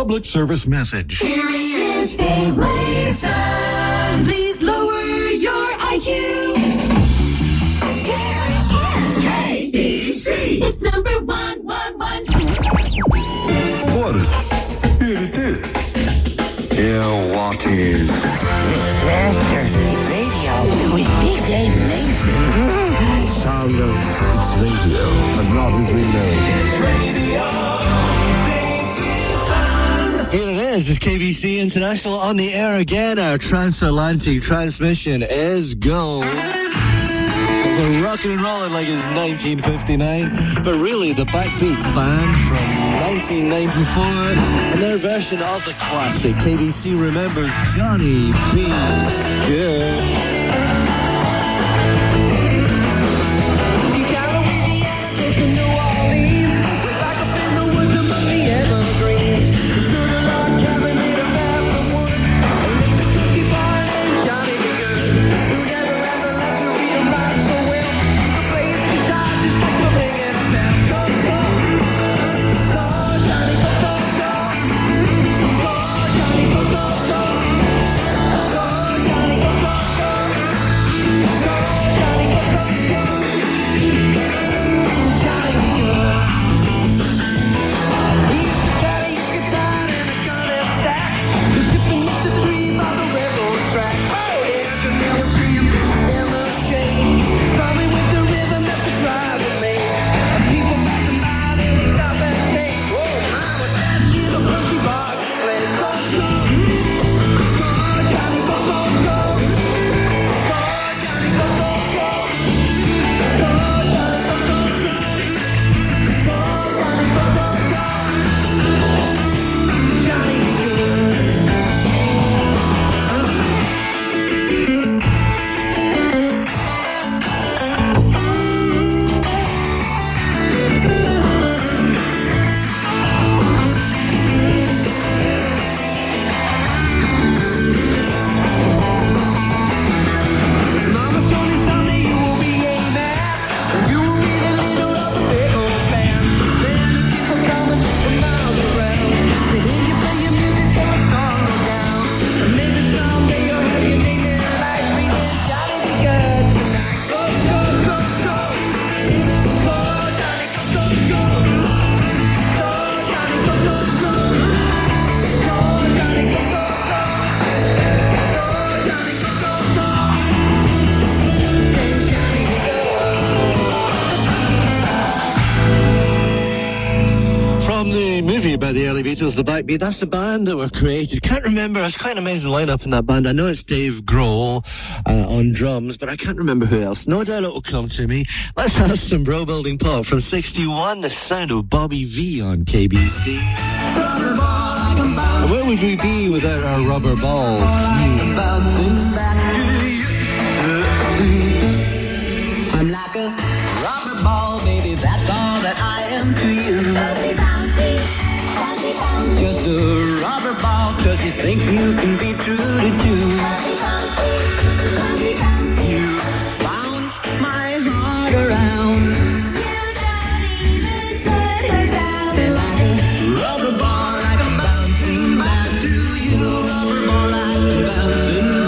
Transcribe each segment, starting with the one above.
public service message. Here he is, Dave Mason. Please lower your IQ. KBC. It's number 111. What is it? Yeah, what is? Radio with Big Dave Mason. Sound of it's radio, but not as we know it. It's radio. Here it is. It's KBC International on the air again. Our transatlantic transmission is go. We're rocking and rolling like it's 1959, but really the Backbeat Band from 1994 and their version of the classic KBC remembers Johnny B. Good. The early Beatles, the Backbeat. That's the band that were created. Can't remember. It's quite an amazing lineup in that band. I know it's Dave Grohl on drums, but I can't remember who else. No doubt it will come to me. Let's have some Bro Building Pop from 61. The sound of Bobby V on KBC. And where would we be without our rubber balls? I'm like a rubber ball, baby. That's all that I am to you. Just a rubber ball, 'cause you think you can be true to two. You bounce my heart around. Like a rubber ball, like a bouncing back to you. Rubber ball, like a bouncing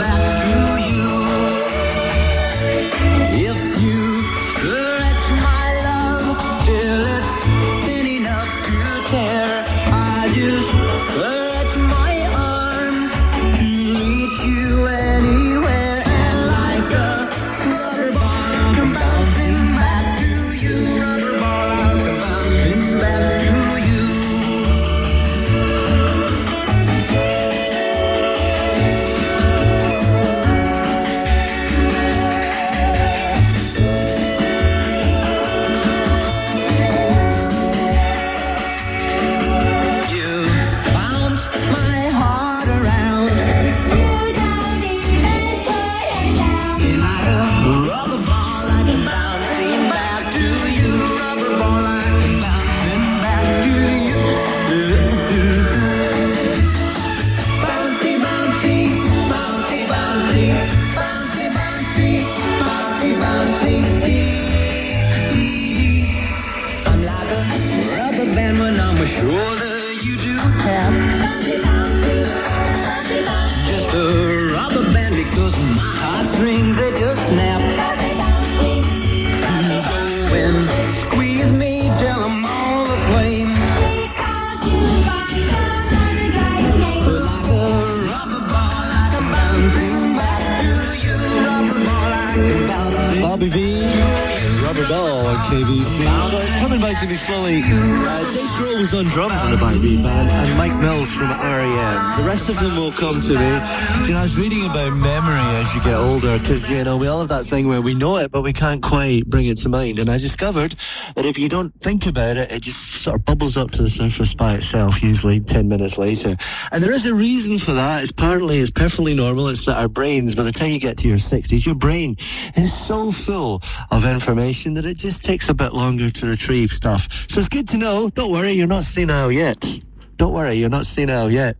Ball on KBC. So it's coming back to me slowly. Dave Grohl was on drums in the Backbeat Band, and Mike Mills from R.E.M. The rest of them will come to me. You know, I was reading about memory as you get older, because, you know, we all have that thing where we know it, but we can't quite bring it to mind. And I discovered that if you don't think about it, it just sort of bubbles up to the surface by itself, usually 10 minutes later. And there is a reason for that. It's perfectly normal. It's that our brains, by the time you get to your 60s, your brain is so full of information that it just takes a bit longer to retrieve stuff. So it's good to know. Don't worry, you're not senile yet. Don't worry, you're not senile yet.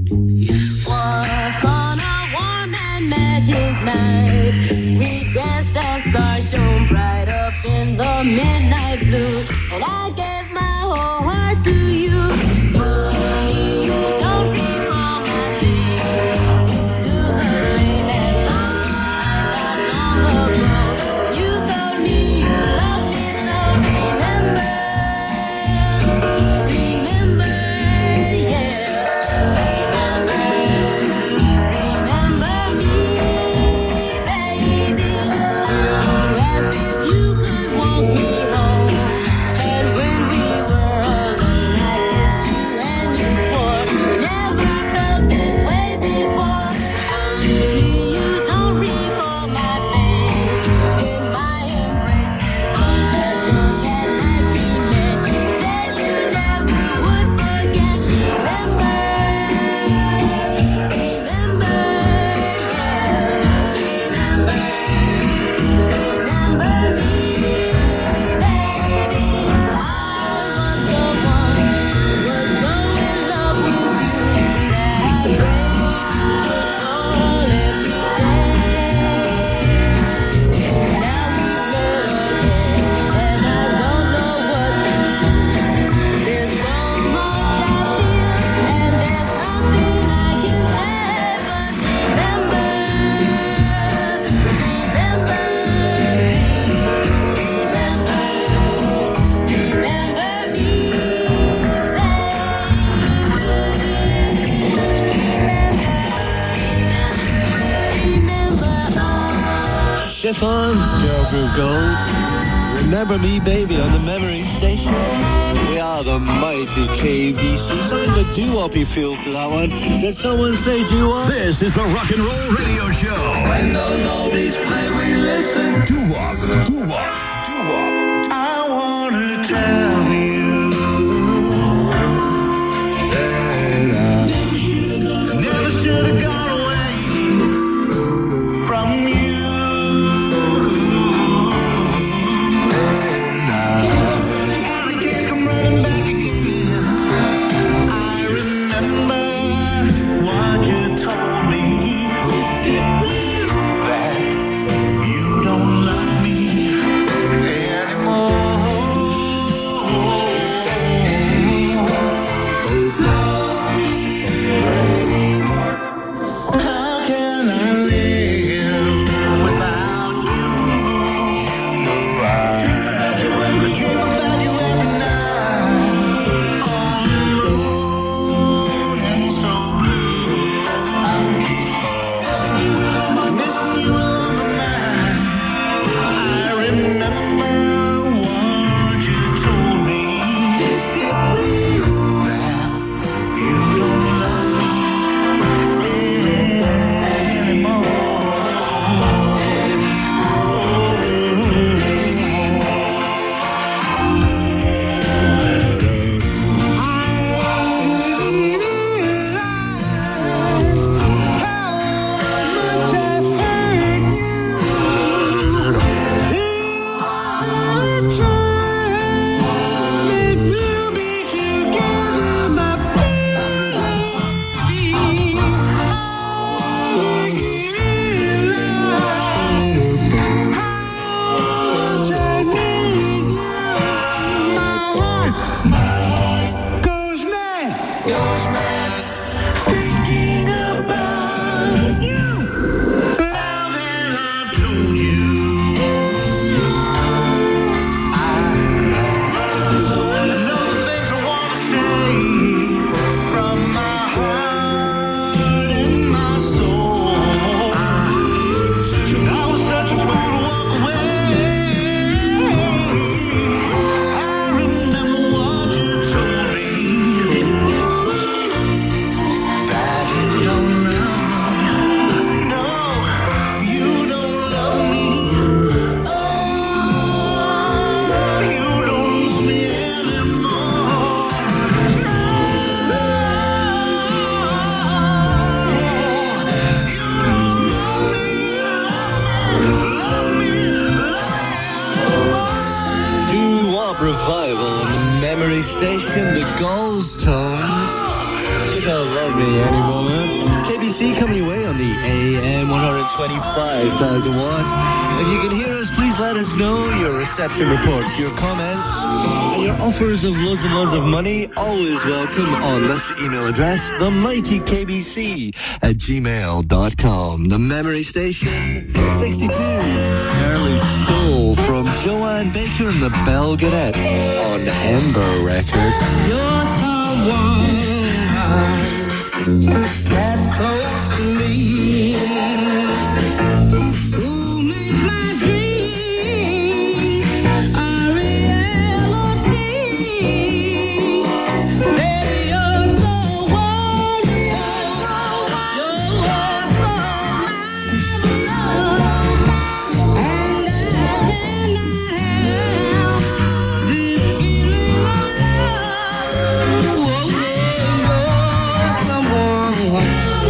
Once on a warm and magic night, we danced and stars shone bright up in the midnight blue, and I gave my whole heart to you. Don't recall my name. You the same as long as long ago. You told me you loved me, so remember, yeah. Remember me, baby. You asked if you could walk me home, and when we were alone, I kissed you and you swore you never felt this way before. Only you don't recall my face in my embrace. On the drunk at night we met, you said you never would forget. Remember, Chiffon's Girl Group Gold. Remember Me Baby on the Memory Station. We are the mighty KBC. Something of a doo-woppy feel to that one. Did someone say doo-wop? This is the Rock and Roll Radio Show. When those oldies play, we listen. Doo-wop, doo-wop, doo-wop. I want to tell you that I never should have gone away from you. And I can't come running back again. I remember what you told me, that you don't love me anymore. station, the Gulls Tones. You don't love me anymore. KBC coming your way on the AM 125,000 watts. If you can hear us, please let us know your reception reports, your comments, and your offers of loads and loads of money. Always welcome on this email address, themightyKBC@gmail.com. The memory station, 62. Early Soul from Joanne Baker and the Belganet on Ember Records. You're someone that's close to me. Who makes my dreams a reality. Say you're so wonderful. You're so marvelous. And I cannot help this feeling of love. Whoa, you're someone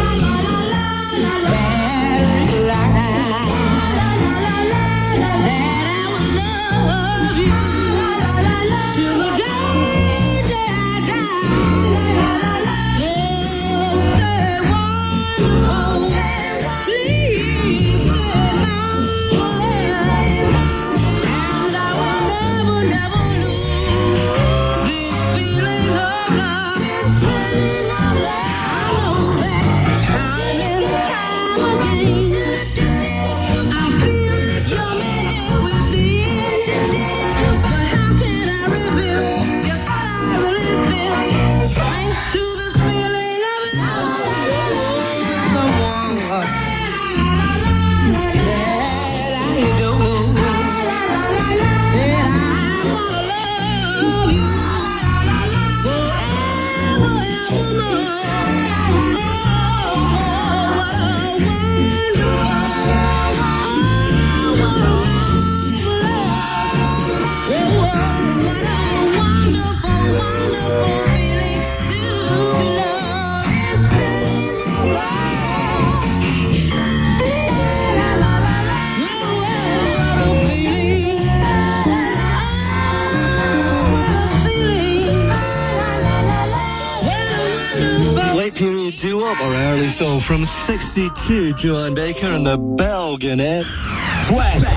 Late period doo-wop or early soul from 62, Joanne Baker and the Belganet. Flashback.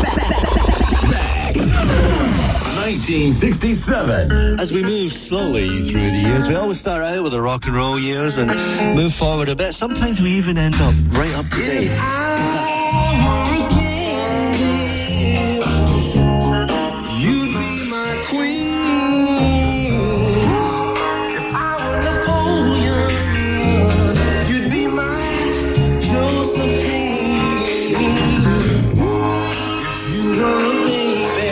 1967. As we move slowly through the years, we always start out with the rock and roll years and move forward a bit. Sometimes we even end up right up to date. You'd be my queen if I were Napoleon. You'd be my Josephine if you were a baby.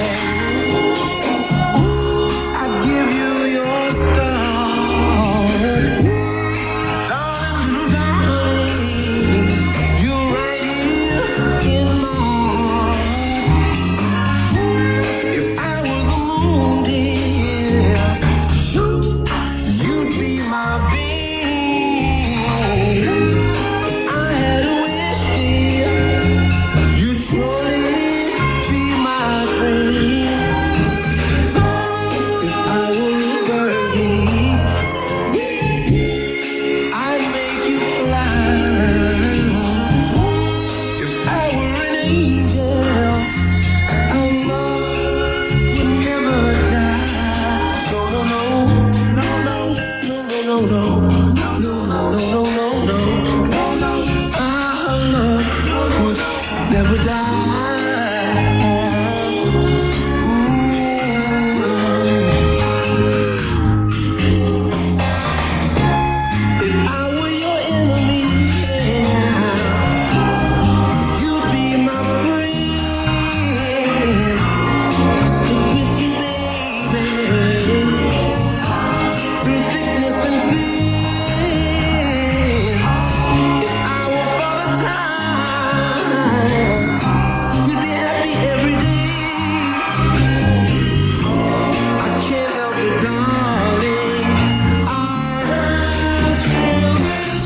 I'd give you your star, darling, darling. You're right here in my heart. If I was a moon, dear, you'd be my beam. If I had a wish, dear, you'd surely be my dream. If I were a birdie, I'd make you fly. If I were an angel, our love would never die. No, no, no, no, no, no, no, no, no, no, no, no, no, no. Our love would never die. If I were your enemy, you'd be my friend. Stick with you, baby, through thickness and thin. If I were for a time, you'd be happy every day. I can't help it, darling. I feel this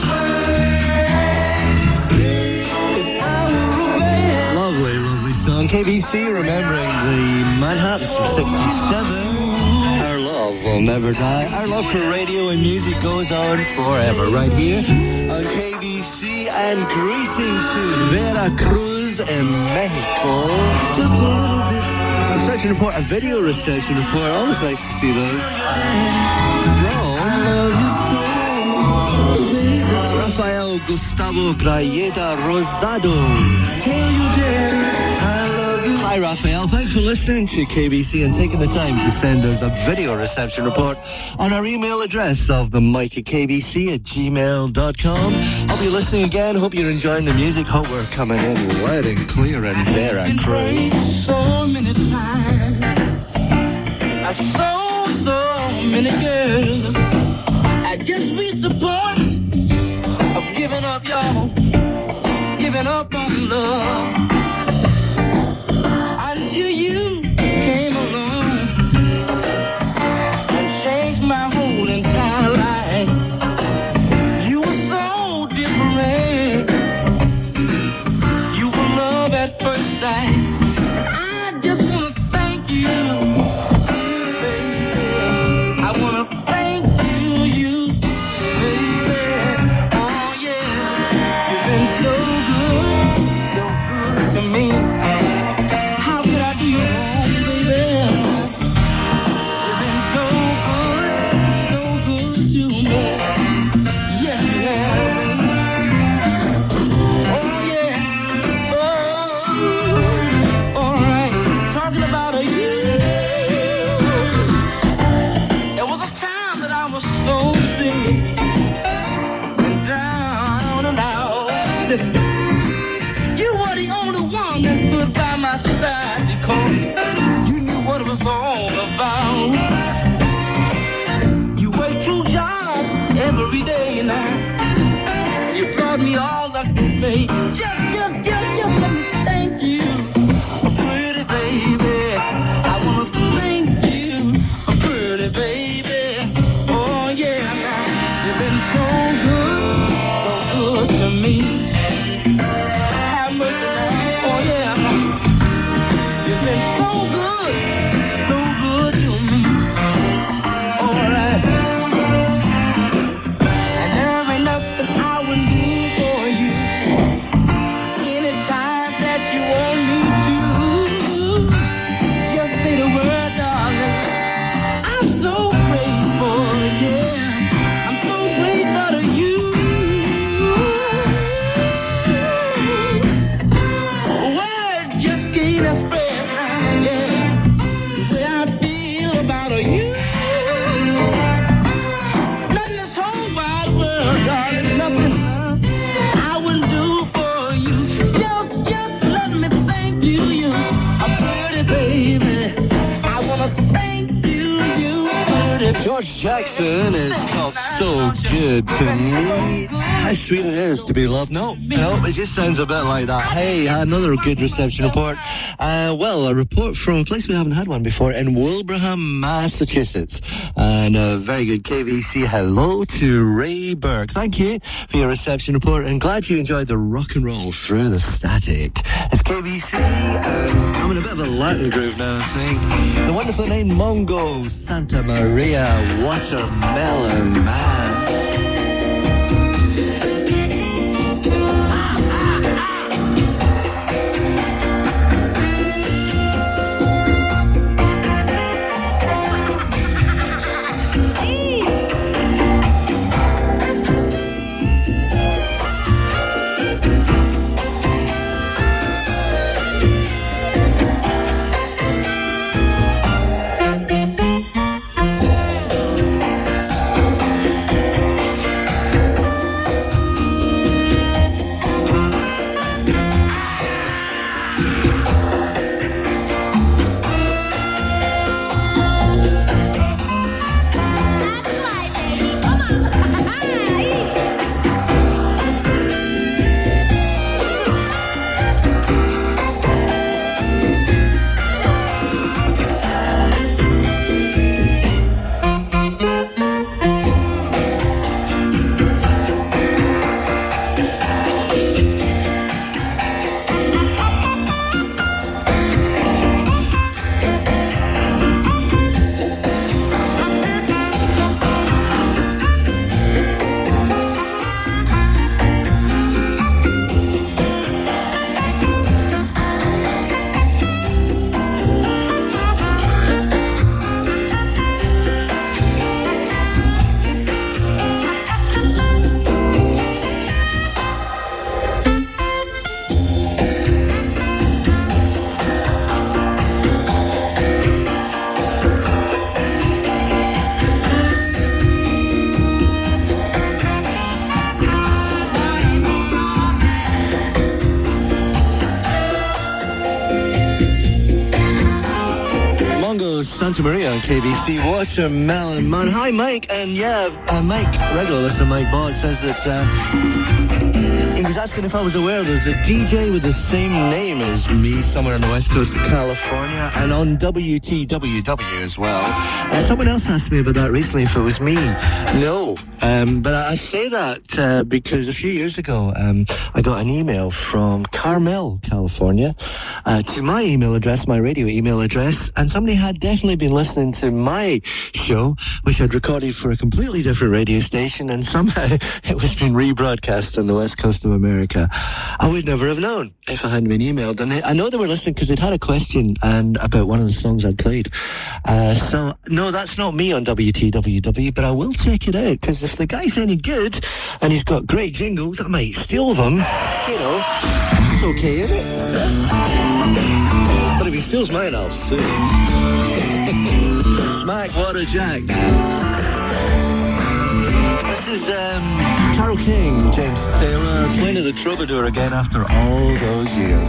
way. If I were a band, Lovely, lovely song. KBC remembering the Manhattans from 67. Our love love will never die. Our love for radio and music goes on forever right here on KBC. And greetings to Veracruz in Mexico. Just a little bit. Reception report, a video reception report. Always nice to see those. Rafael Gustavo Grayeda Rosado. Tell you, Daddy, I love you. Hi, Rafael. Thanks for listening to KBC and taking the time to send us a video reception report on our email address of themightykbc@gmail.com. Hope you're listening again. Hope you're enjoying the music. Hope we're coming in loud and clear in Veracruz. So many times I saw so many girls. I just reached the point of giving up, y'all, giving up on love. Until you came along and changed my whole entire life. You were so different. You were love at first sight. I just want to thank you, baby. I want to thank you, baby. Oh, yeah. You've been so good to me. How could I do you wrong, baby? You've been so good to me. Yes, you have. Oh, yeah. Oh, all right. Talking about a you. There was a time that I was so sick and down and out. Listen, you were the only one that stood by my side because you knew what it was all about. You worked 2 jobs every day now. You brought me all I could pay. Just let me thank you, pretty baby. I want to thank you, pretty baby. Oh, yeah, now you've been so good to me. Have mercy now. Oh, yeah, you've been so good to me. All right. And there ain't nothing I wouldn't do for you. Anytime that you want me to. Just say the word, darling. I'm so grateful, yeah. I'm so grateful to you. Word just can't express, yeah, the way I feel about you. Nothing this whole wide world, darling, nothing I wouldn't do for you. Just let me thank you, a pretty baby. I wanna thank you, pretty baby. George Jackson is called So Good to Me. How sweet it is to be loved. No, it just sounds a bit like that. Hey, another good reception report. Well, a report from a place we haven't had one before in Wilbraham, Massachusetts. And a very good KVC. Hello to Ray Burke. Thank you for your reception report and glad you enjoyed the rock and roll through the static. It's KVC. I'm in a bit of a Latin groove now, I think. The wonderful name Mongo Santa Maria Watermelon Man. Santa Maria on KBC. Watermelon Man. Hi, Mike. And yeah, Mike, regular listener Mike Bott says that he was asking if I was aware there's a DJ with the same name as me somewhere on the west coast of California and on WTWW as well. Someone else asked me about that recently if it was me. No. But I say that because a few years ago I got an email from Carmel, California, to my email address, my radio email address, and somebody had definitely been listening to my show, which I'd recorded for a completely different radio station, and somehow it was being rebroadcast on the west coast of America. I would never have known if I hadn't been emailed. And I know they were listening because they'd had a question and about one of the songs I'd played. So, no, that's not me on WTWW, but I will check it out, because if the guy's any good and he's got great jingles, I might steal them. You know, it's okay, isn't it? But if he steals mine, I'll sue. Smack Water Jack. This is Carole King, James Taylor, playing the Troubadour again after all those years.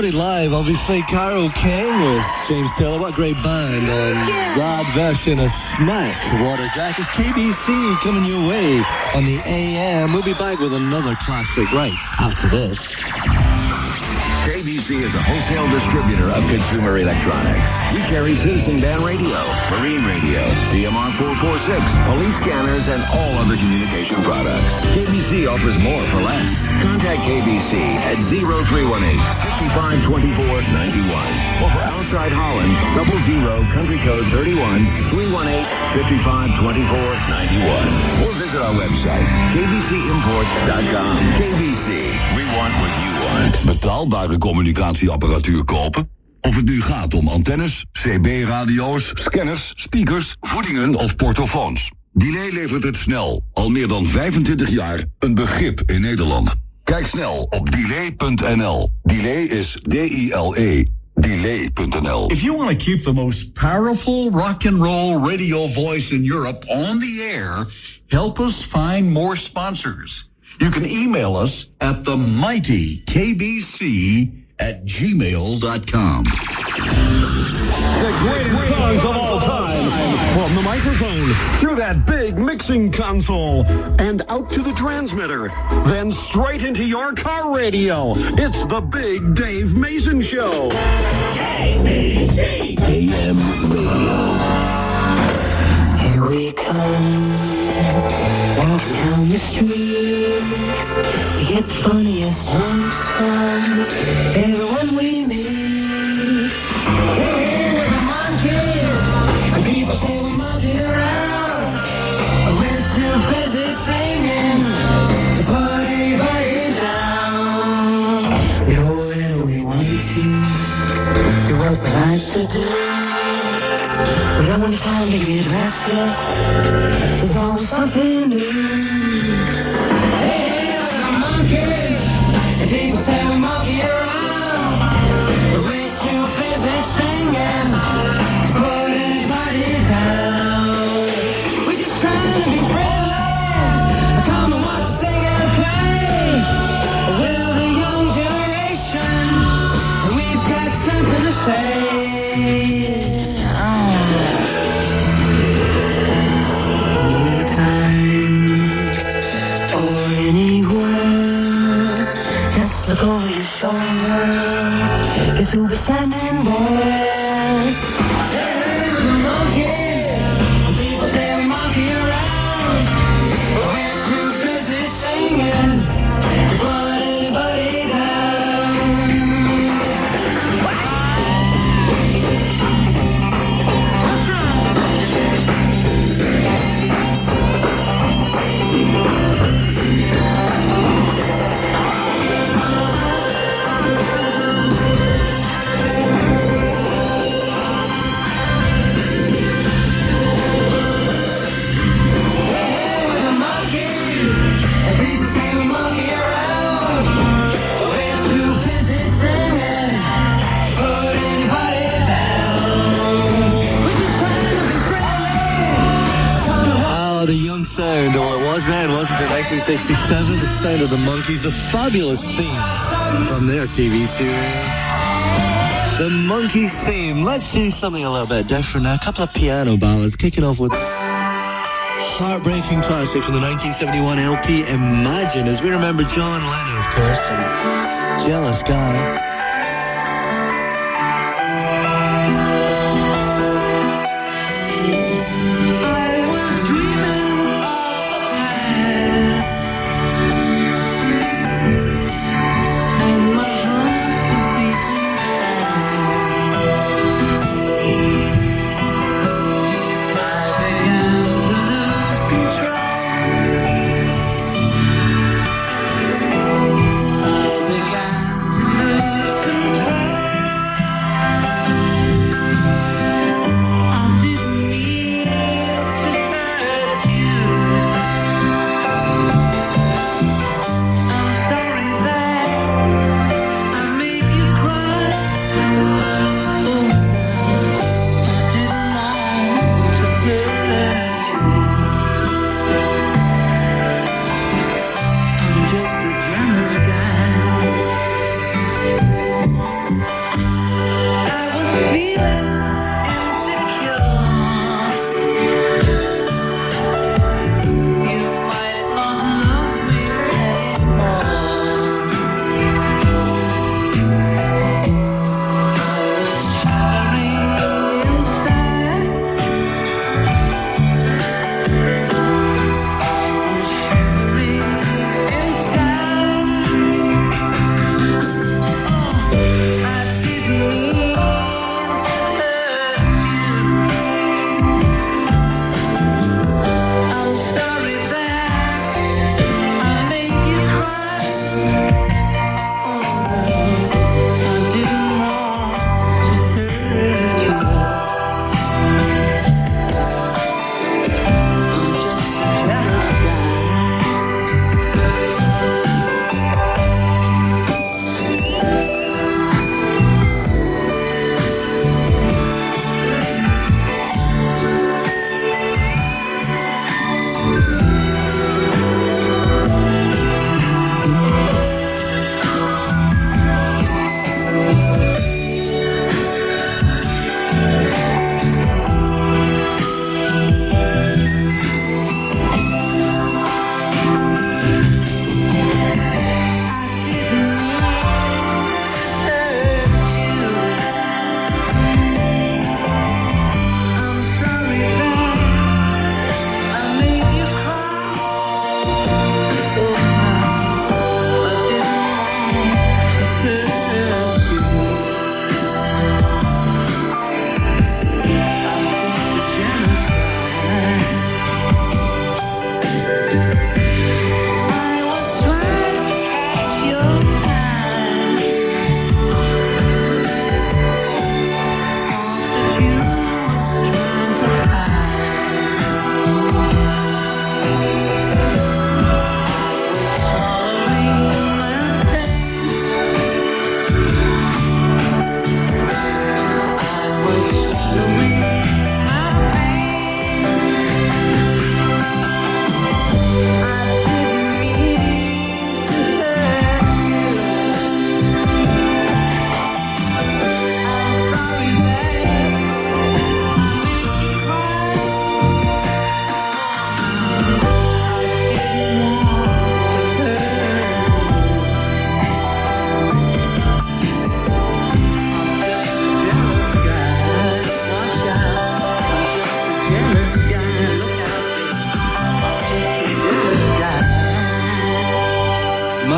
recorded live, obviously. Carole King with James Taylor. What a great band on that version of Smack. Waterjack. It's KBC coming your way on the AM. We'll be back with another classic right after this. KBC is a wholesale distributor of consumer electronics. We carry Citizen Band Radio, Marine Radio, DMR 446, police scanners, and all other communication products. KBC offers more for less. Contact KBC at 0318-5524-91. Or for outside Holland, 00 country code 31-318-5524-91. Or visit our website, kbcimports.com. KBC, we want what you want. Betaalbare communicatieapparatuur kopen? Of het nu gaat om antennes, CB-radio's, scanners, speakers, voedingen of portofoons. Delay levert het snel. Al meer dan 25 jaar een begrip in Nederland. Kijk snel op delay.nl. Delay is D-I-L-E. Delay.nl. If you want to keep the most powerful rock and roll radio voice in Europe on the air, help us find more sponsors. You can email us at themightykbc@gmail.com. The greatest songs of all time. From the microphone, through that big mixing console, and out to the transmitter. Then straight into your car radio. It's the Big Dave Mason Show. KBC AM Radio. Here we come, walking down the street. We get the funniest most fun. Everyone we meet. Hey, we're the monkeys, and people say we monkey around. But we're too busy singing to put anybody down. We go where we want to, do what we like to do. We don't want time to get restless. There's always something new. Hey, we're the monkeys, and people say we monkey around. But we're too busy singing to put anybody down. We're just trying to be friendly. Come and watch us sing and play. We're the young generation, and we've got something to say. Look over your shoulder. Guess who'll be standing there? Hey, we're the monkeys. People say we monkey around. But we're too busy singing to put anybody down. That's sound, or it was then, wasn't it? 1967, the sound of the Monkees, the fabulous theme from their TV series. The Monkees theme. Let's do something a little bit different now. A couple of piano ballads, kicking off with this heartbreaking classic from the 1971 LP, Imagine, as we remember John Lennon, of course, and Jealous Guy. I began to lose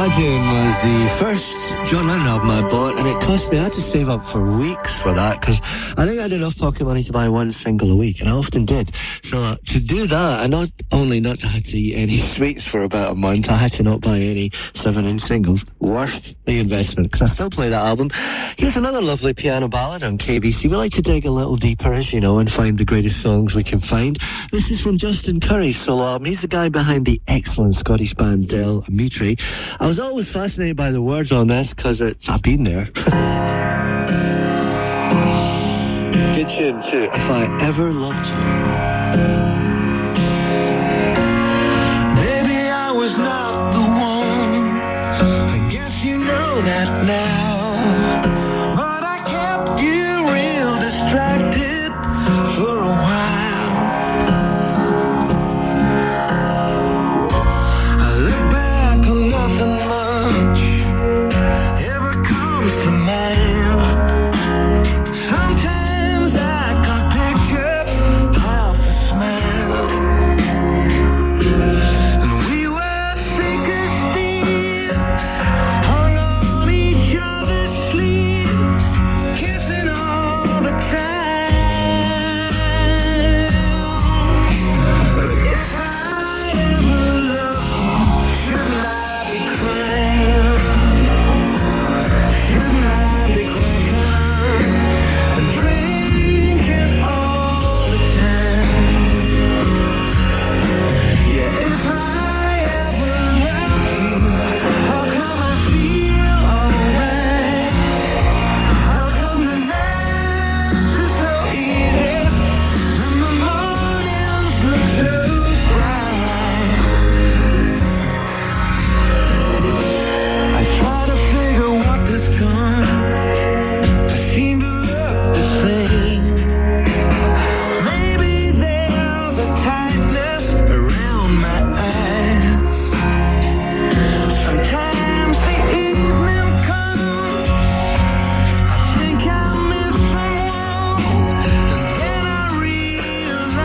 That tune was the first John Lennon album I bought, and it cost me, I had to save up for weeks for that, because I think I had enough pocket money to buy one single a week, and I often did. So to do that, and not only not to have to eat any sweets for about a month, I had to not buy any 7-inch singles. Worth the investment, because I still play that album. Here's another lovely piano ballad on KBC. We like to dig a little deeper, as you know, and find the greatest songs we can find. This is from Justin Curry's solo album. He's the guy behind the excellent Scottish band Del Amitri. I was always fascinated by the words on this, because I've been there. Good tune too, If I Ever Loved You. Baby, I was not the one. I guess you know that now. But I kept you real distracted for a while. I look back on nothing much ever comes to mind. Sometimes I can picture half a smile. And we were thick as thieves, hung on each other's sleeves, kissing all the time. But if I ever loved you, shouldn't I be crying? Shouldn't I be cracking and drinking all the time? Yeah, if I ever loved you, how come I feel alright? How come the nights are so easy and the mornings look so bright? I try to figure what has gone. I seem to look the same. Maybe there's a tightness around my eyes. Sometimes the evening comes, I think I miss someone, and then I realize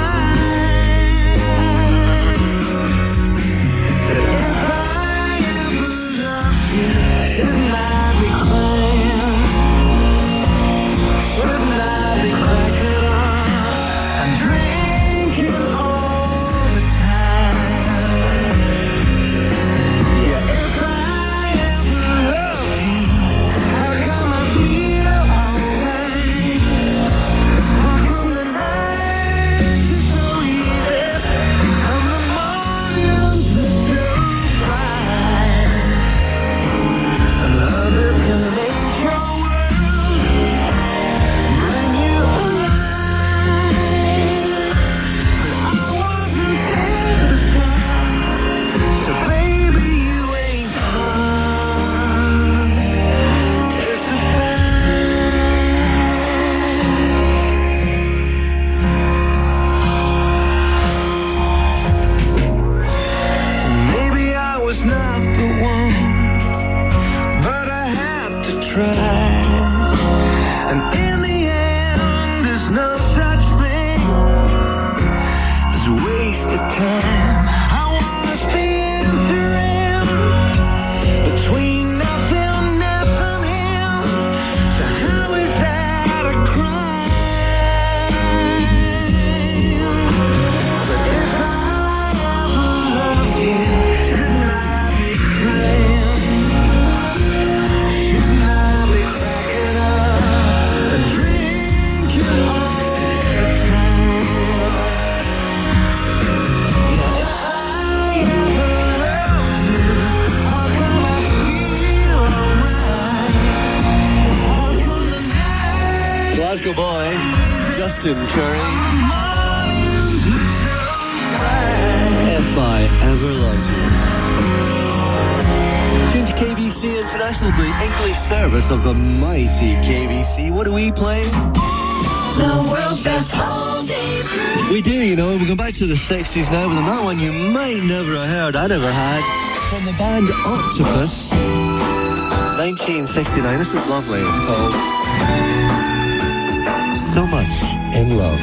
that if I ever loved you, shouldn't I be crying? Shouldn't I be cracking on and drinking all the time? Yeah, if I ever loved you, how come I feel alright? How come the nights are so easy and the mornings are so bright? And others can make your world bring you alive. But I wasn't there to start, so baby you ain't come testify. Maybe I was not the one, but I had to try. And in the end, there's no such thing as wasted time. I was the interim between nothingness and him. So how is that a crime? But if I ever loved you, shouldn't I be crying? Shouldn't I be cracking up and drinking all the time? Yeah, if I ever loved you, how come I feel alright? How come the nights Glasgow boy, Justin Curry. mornings look so bright? If I Ever Loved You. Tune to KBC International, the English service of the mighty KBC. What do we play? The world's best oldies. We do, you know. We're going back to the 60s now with another one you might never have heard. I never had. From the band Octopus. 1969. This is lovely. It's called So Much in Love.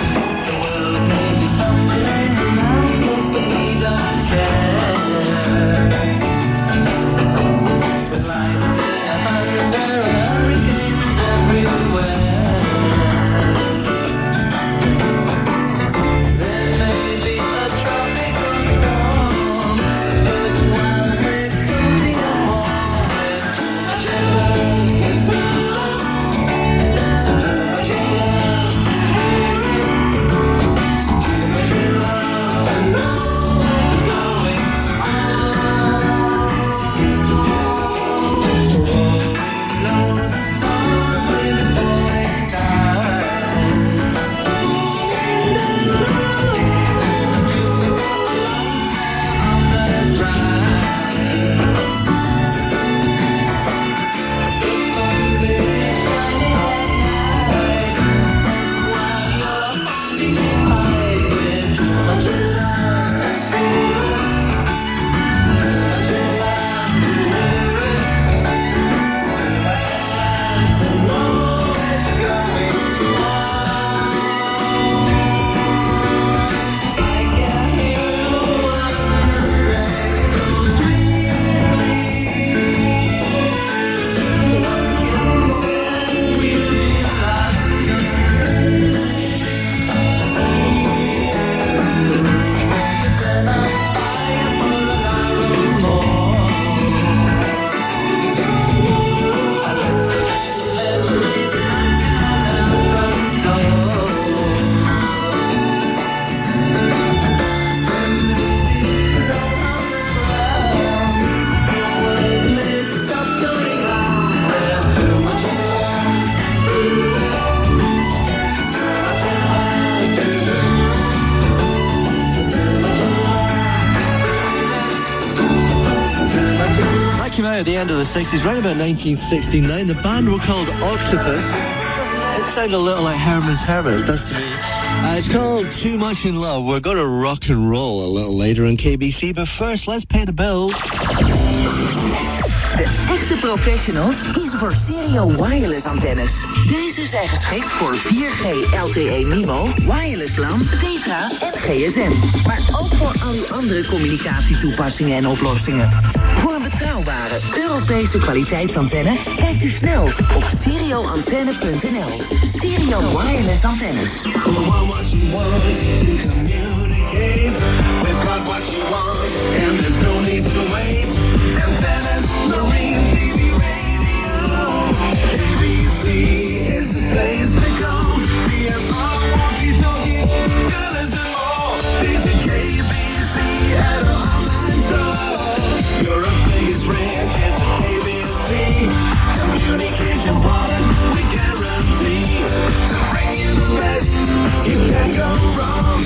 came out at the end of the 60s, right about 1969. The band were called Octopus. It sounded a little like Herman's Hermit. It does to me. It's called Too Much in Love. We're going to rock and roll a little later on KBC, but first, let's pay the bills. De echte professionals kiezen voor Stereo Wireless antennes. Deze zijn geschikt voor 4G LTE MIMO, wireless LAN, Tetra en GSM. Maar ook voor al uw andere communicatietoepassingen en oplossingen. Voor een betrouwbare Europese kwaliteitsantenne kijkt u snel op stereoantenne.nl. Stereo Wireless antennes. We've got what you want, and there's no need to wait. Antennas, Marine, TV, radio. KBC is the place to go. BFR, walkie-talkie, scanners and more. Visit KBC at our online store. Europe's biggest range is the KBC. Communication products we guarantee. To bring you the best, you can't go wrong.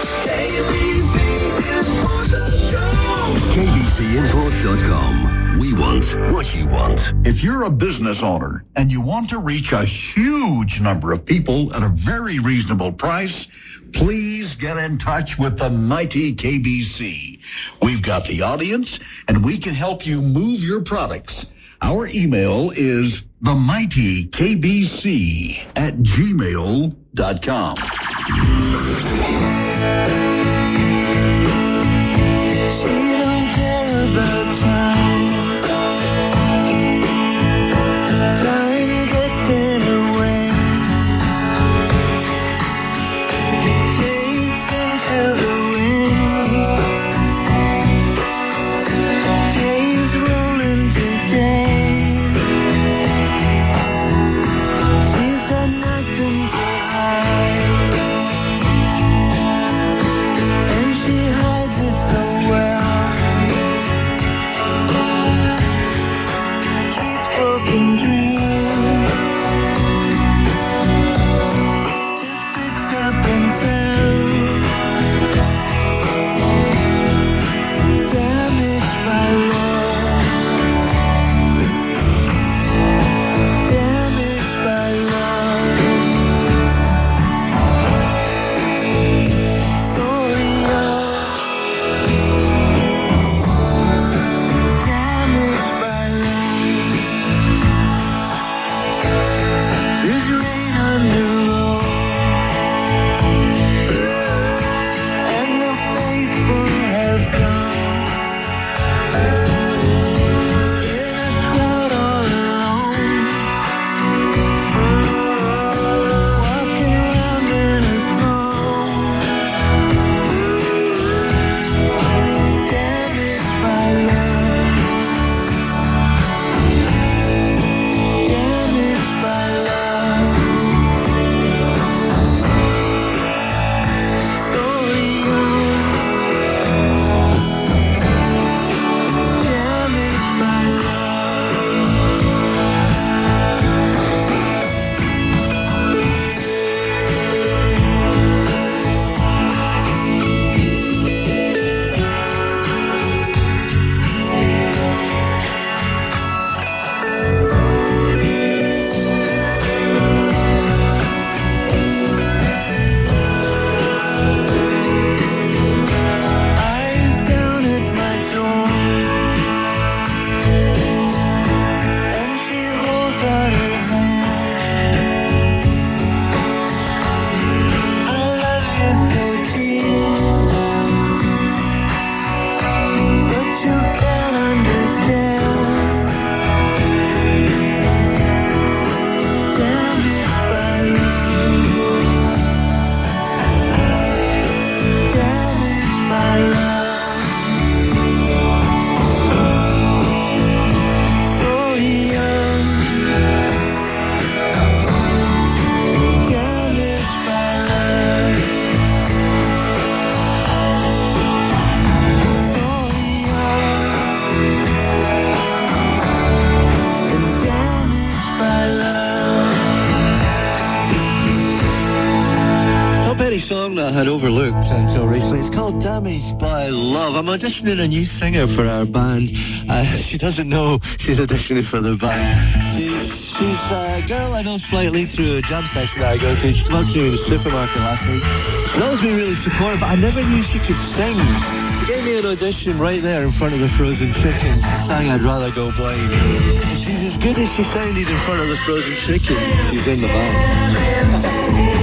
KBCImport.com. We want what you want. If you're a business owner and you want to reach a huge number of people at a very reasonable price, please get in touch with the mighty KBC. We've got the audience, and we can help you move your products. Our email is themightykbc@gmail.com. I'd overlooked until recently. It's called Damaged by Love. I'm auditioning a new singer for our band. She doesn't know she's auditioning for the band. She's a girl I know slightly through a jam session that I go to. She came up to me in the supermarket last week. She's always been really supportive, but I never knew she could sing. She gave me an audition right there in front of the frozen chicken. She sang I'd Rather Go Blind. And she's as good as she sounded in front of the frozen chicken. She's in the band.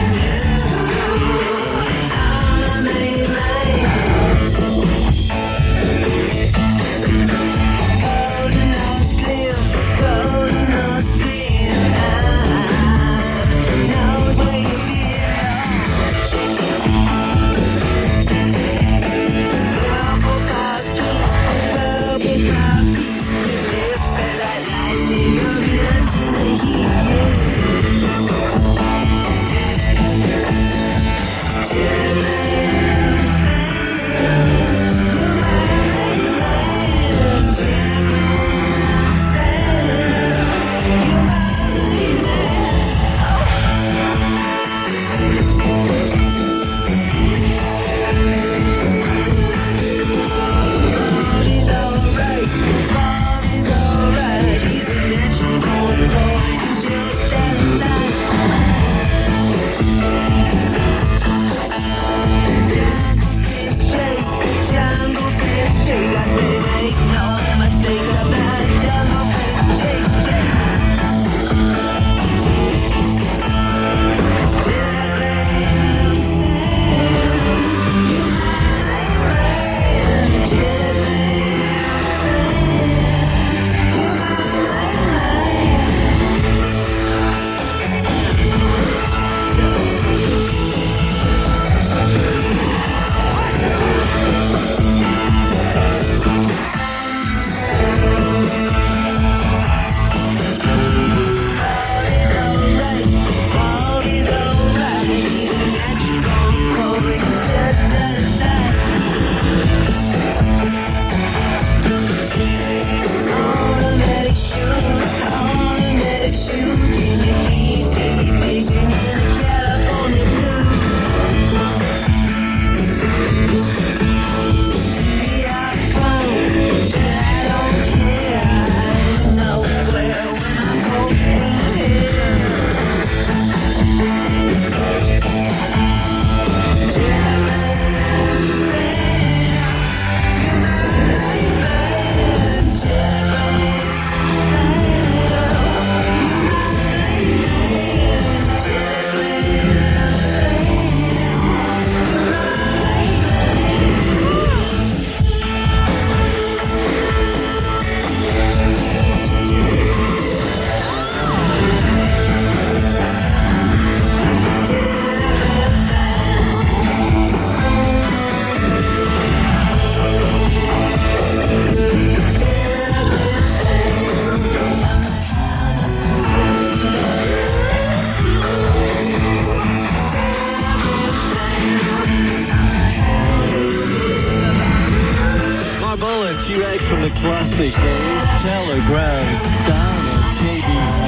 T-Rex from the classic days, Telegrams down on KBC.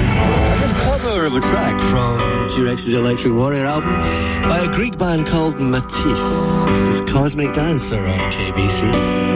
And a cover of a track from T-Rex's Electric Warrior album by a Greek band called Matisse. This is Cosmic Dancer on KBC.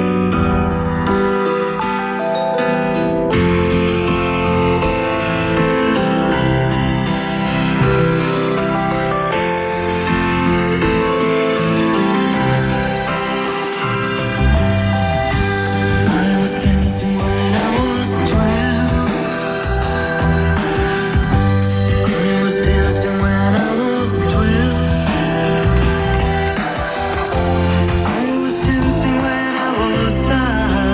I was dancing when I was sad.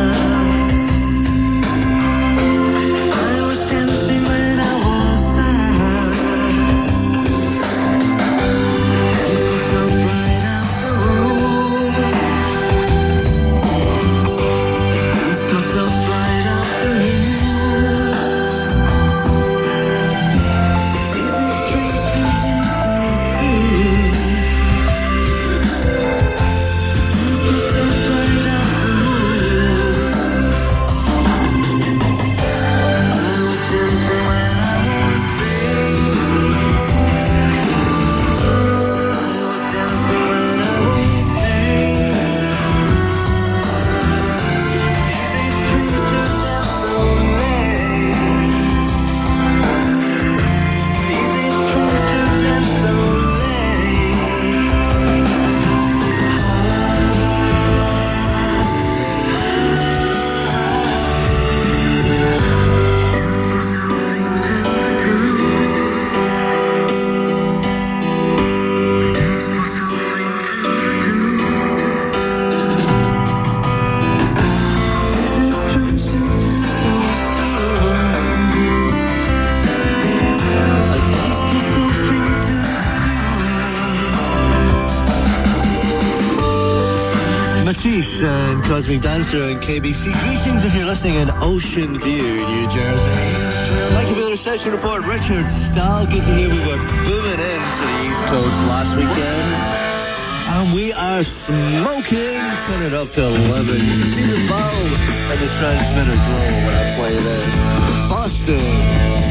Cosmic Dancer on KBC. Greetings if you're listening in Ocean View, New Jersey. Like a bit of reception report, Richard Stahl. Good to hear we were booming into the East Coast last weekend. And we are smoking. Turn it up to 11. You can see the bulb and the transmitter glow when I play this. Boston.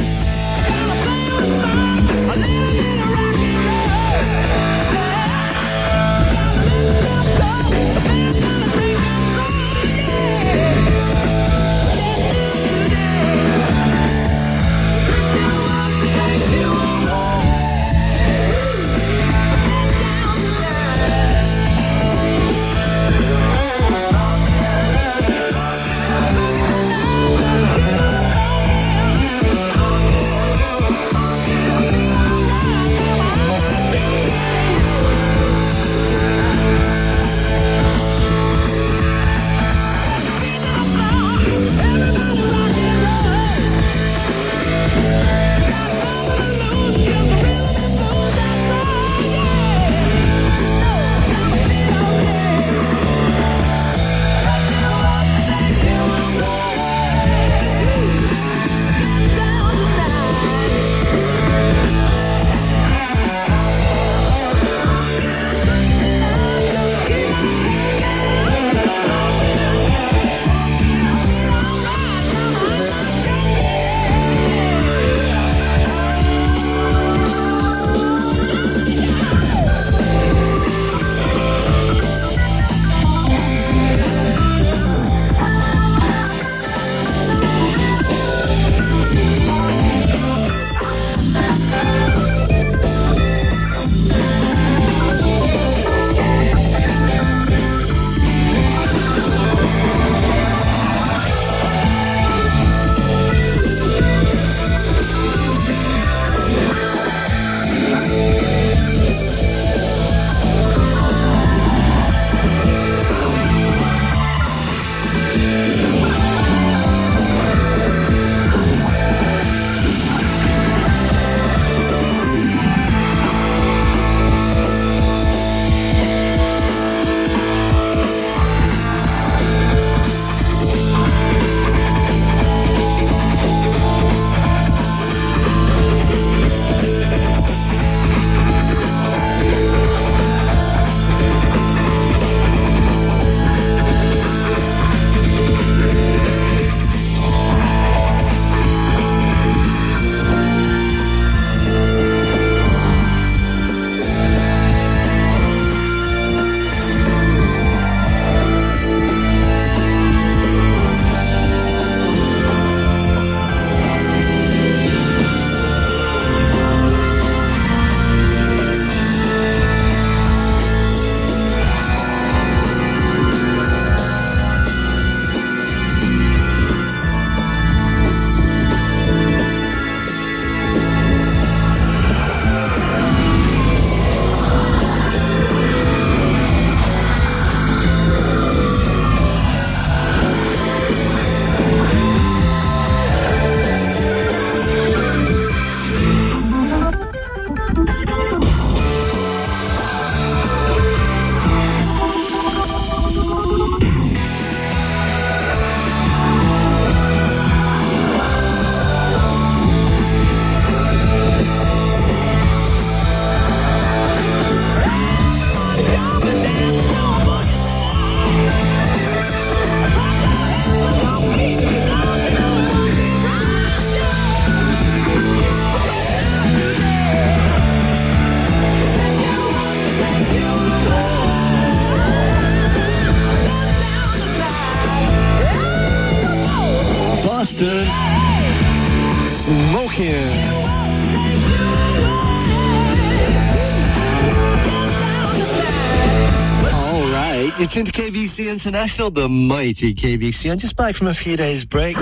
It's into KBC International, the mighty KBC. I'm just back from a few days' break.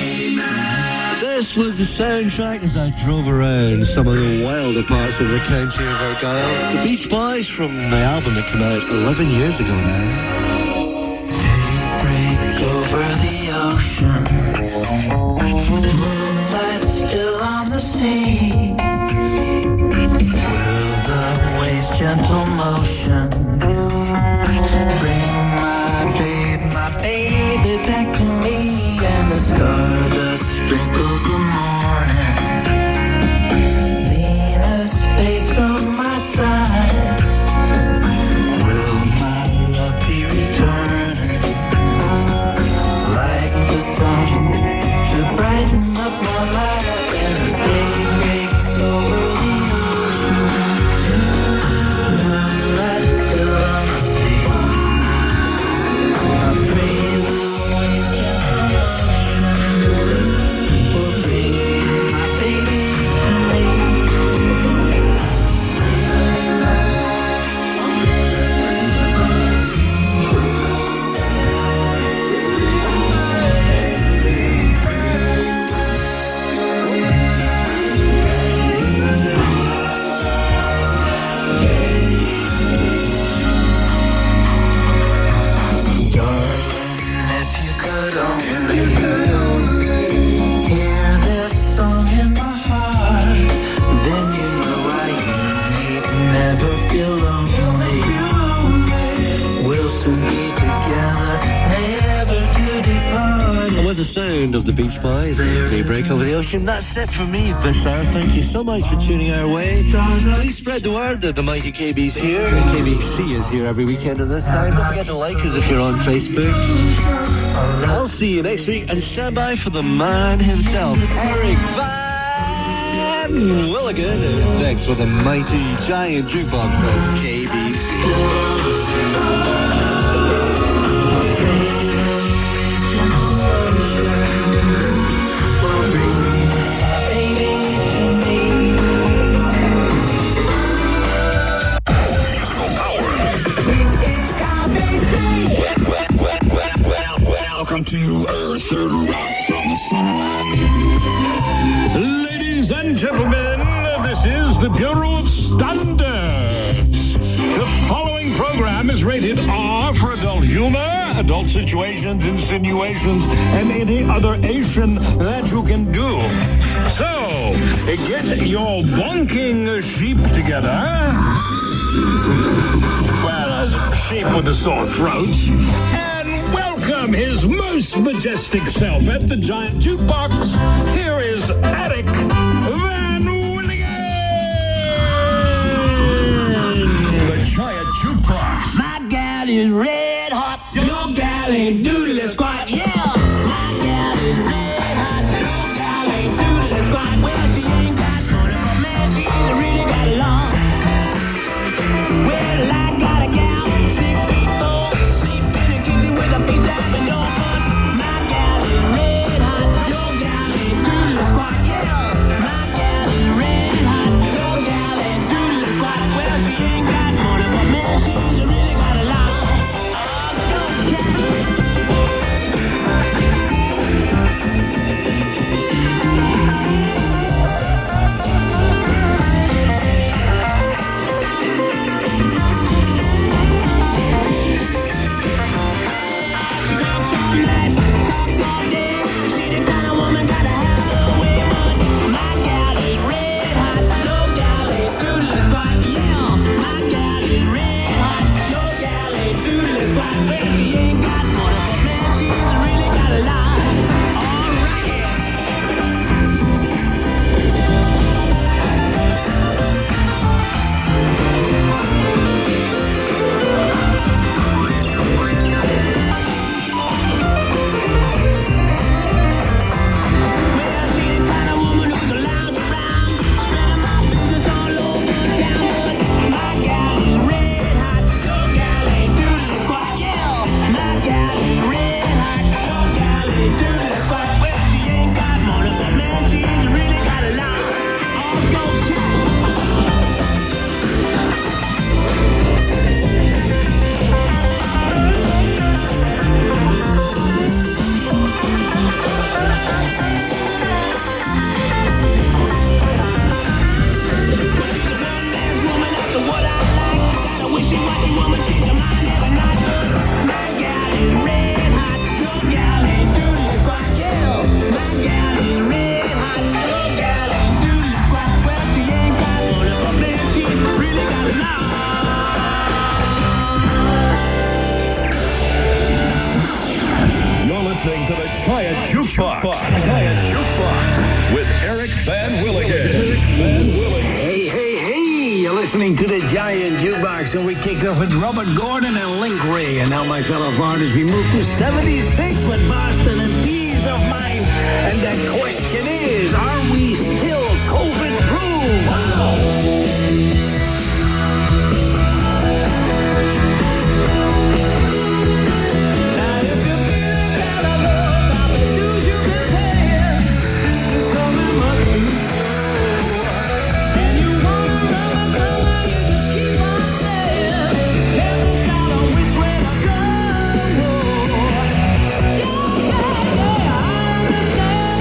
This was the soundtrack as I drove around some of the wilder parts of the county of Argyll. The Beach Boys from the album that came out 11 years ago now. Daybreak over the ocean, moonlight still on the sea. Will the waves gentle motion bring my babe the Beach Boys and Daybreak Over the Ocean. That's it for me this hour. Thank you so much for tuning our way. Please spread the word that the mighty KB's here. KBC is here every weekend at this time. Don't forget to like us if you're on Facebook. I'll see you next week, and stand by for the man himself, Eric Van Willigan is next with a mighty giant jukebox of KBC. Welcome to Earth Rock from the Sun. Ladies and gentlemen, this is the Bureau of Standards. The following program is rated R for adult humor, adult situations, insinuations, and any other Asian that you can do. So, get your bonking sheep together. Well, a sheep with a sore throat. And welcome his most majestic self at the giant jukebox. Here is Eric Van Willigan. The giant jukebox. My gal is red hot. Your gal ain't doodly squat. Yeah. My gal is red hot. Your gal ain't doodly squat. Well, she ain't got money, but man, she's really got a lot. Well, I got a gal, 6 feet 4, sleep in the kitchen with a pizza and no fun. My gal is red hot. Your gal ain't doodly squat. Yeah. My gal is red hot. Your gal ain't doodly squat. Well, she ain't got money, but man, she's really got a lot. Oh, go cat. With Eric Van Willigan. Hey, hey, hey! You're listening to the Giant Jukebox, and we kicked off with Robert Gordon and Link Ray. And now, my fellow foreigners, we move to 76 with Boston and Peace of Mind. And the question is, are we still COVID-proof? Yeah.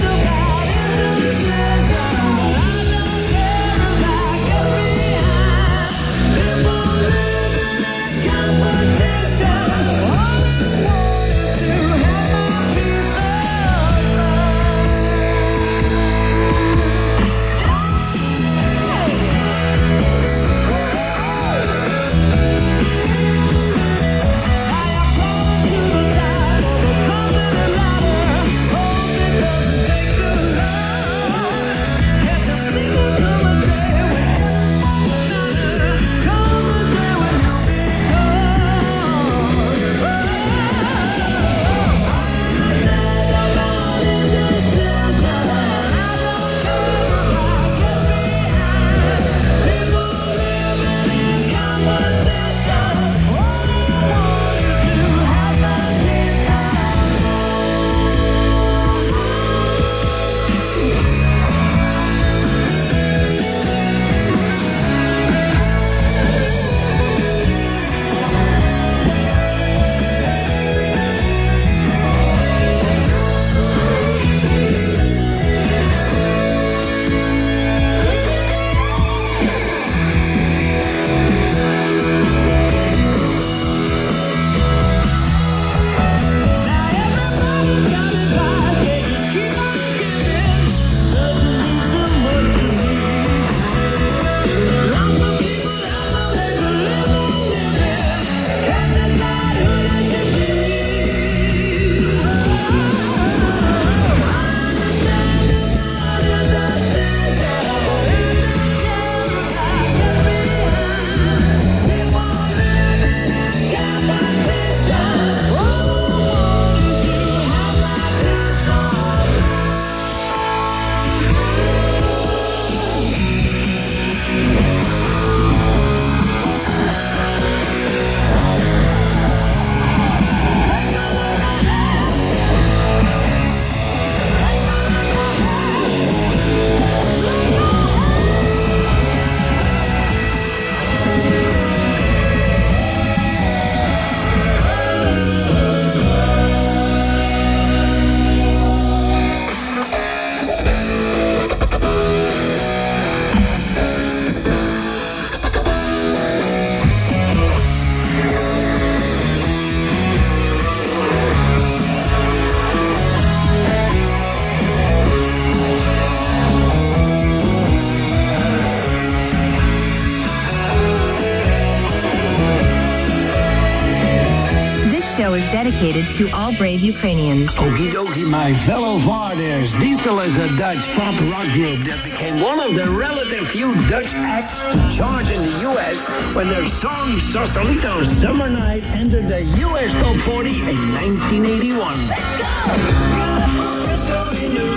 dedicated to all brave Ukrainians. Okie dokie, my fellow foreigners. Diesel is a Dutch pop rock group that became one of the relative few Dutch acts to charge in the U.S. when their song Sausalito Summer Night entered the U.S. Top 40 in 1981. Let's go! In the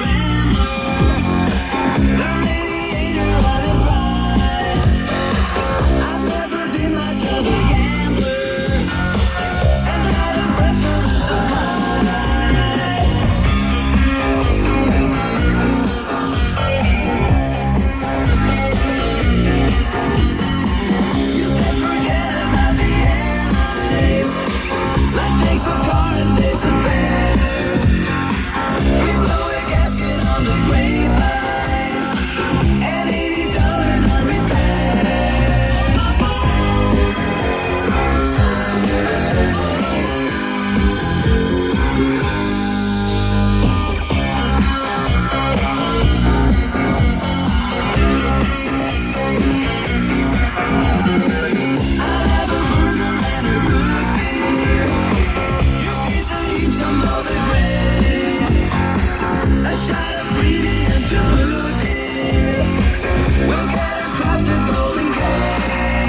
the radiator running bright. I've never been much of a gambler, and had a preference of You said forget about the airline. Let's take the car and take the fare. We blow a gasket on the grapevine, and $80 on repair. I'll have a burger and a root beer. Your pizza keeps some of the bread. A shot of premium to boot, dear. We'll get across the Golden Gate.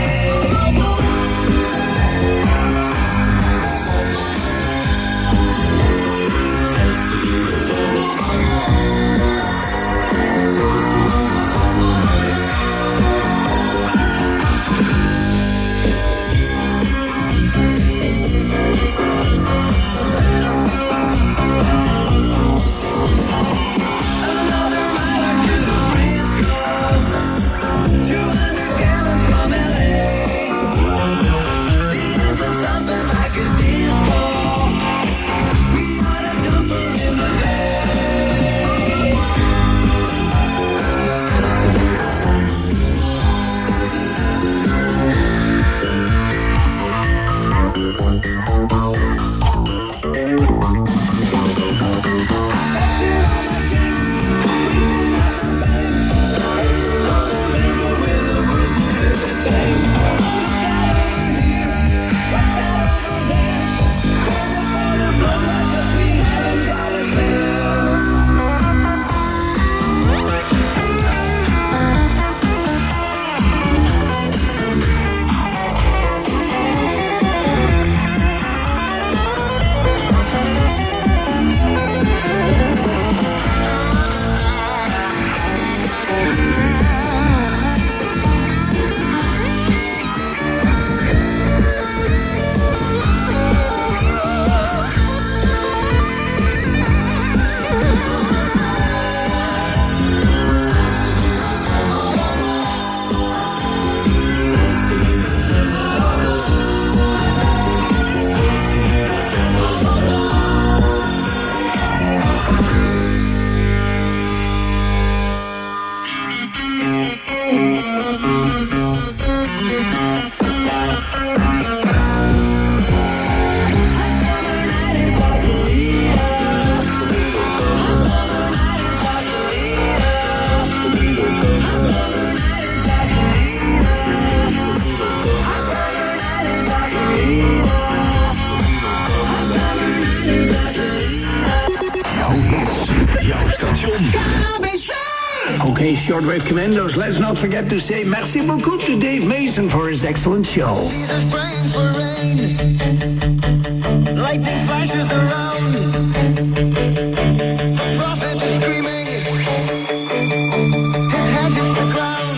Another mile to the Frisco. 200 gallons from LA. The engine's thumping like a disco. We ought to dump her in the bay. Okay, shortwave commandos, let's not forget to say merci beaucoup to Dave Mason for his excellent show. Jesus praying for rain. Lightning flashes around. The prophet is screaming. His hand hits the ground.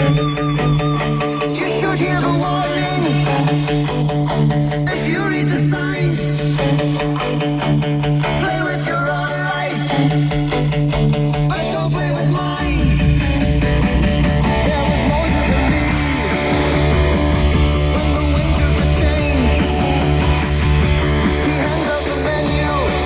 You should hear the warning. If you read the signs, play with your own life, but don't play with mine. There was Moses and me. When the winters were changed, he hands out the menu.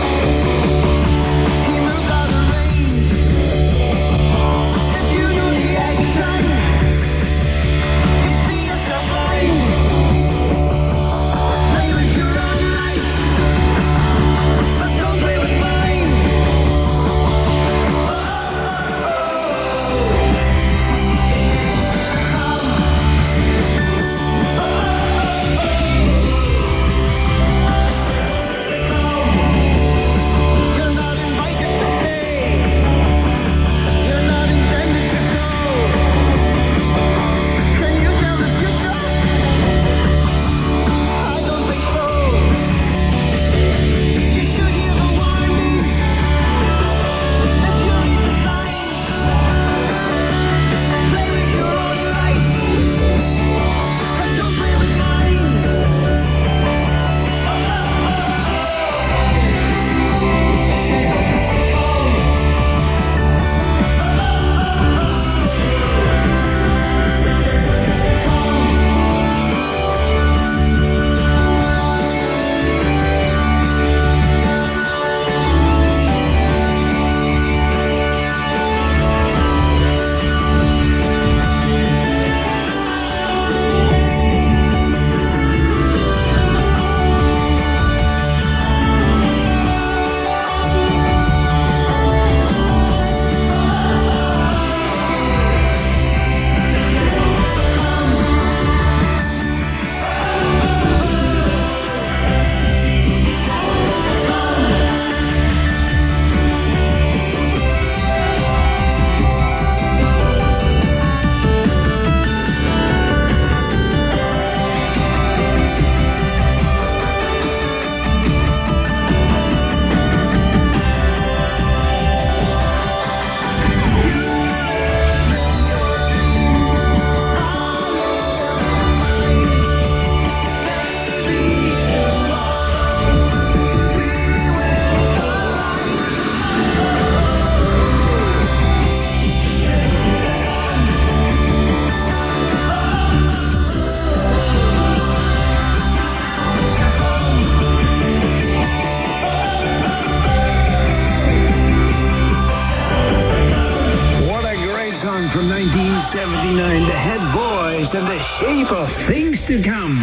from 1979, The Head Boys and The Shape of Things to Come.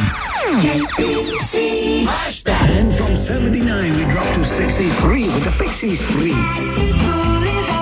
KBC Flashback. And from 79, we dropped to 63 with the Pixies 3.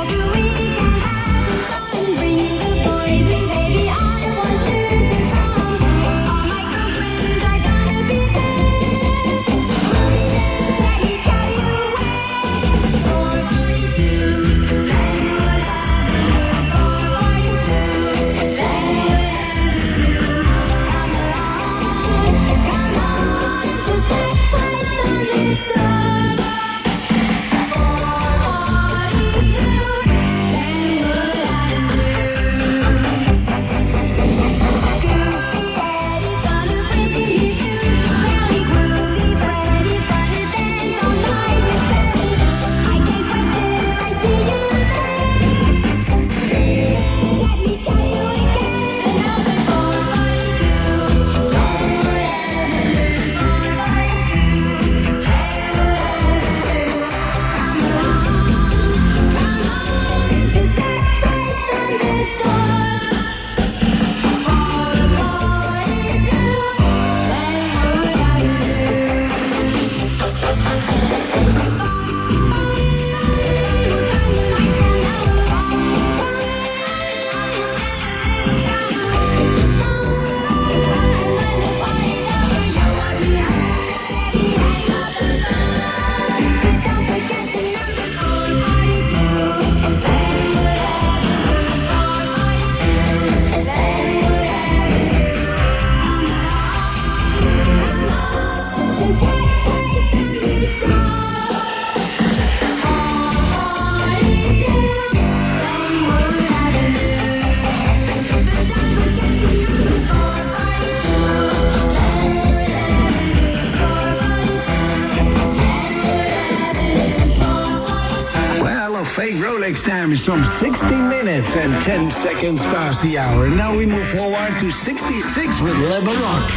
Rolex time is from 60 minutes and 10 seconds past the hour. Now we move forward to 66 with Le Baroque.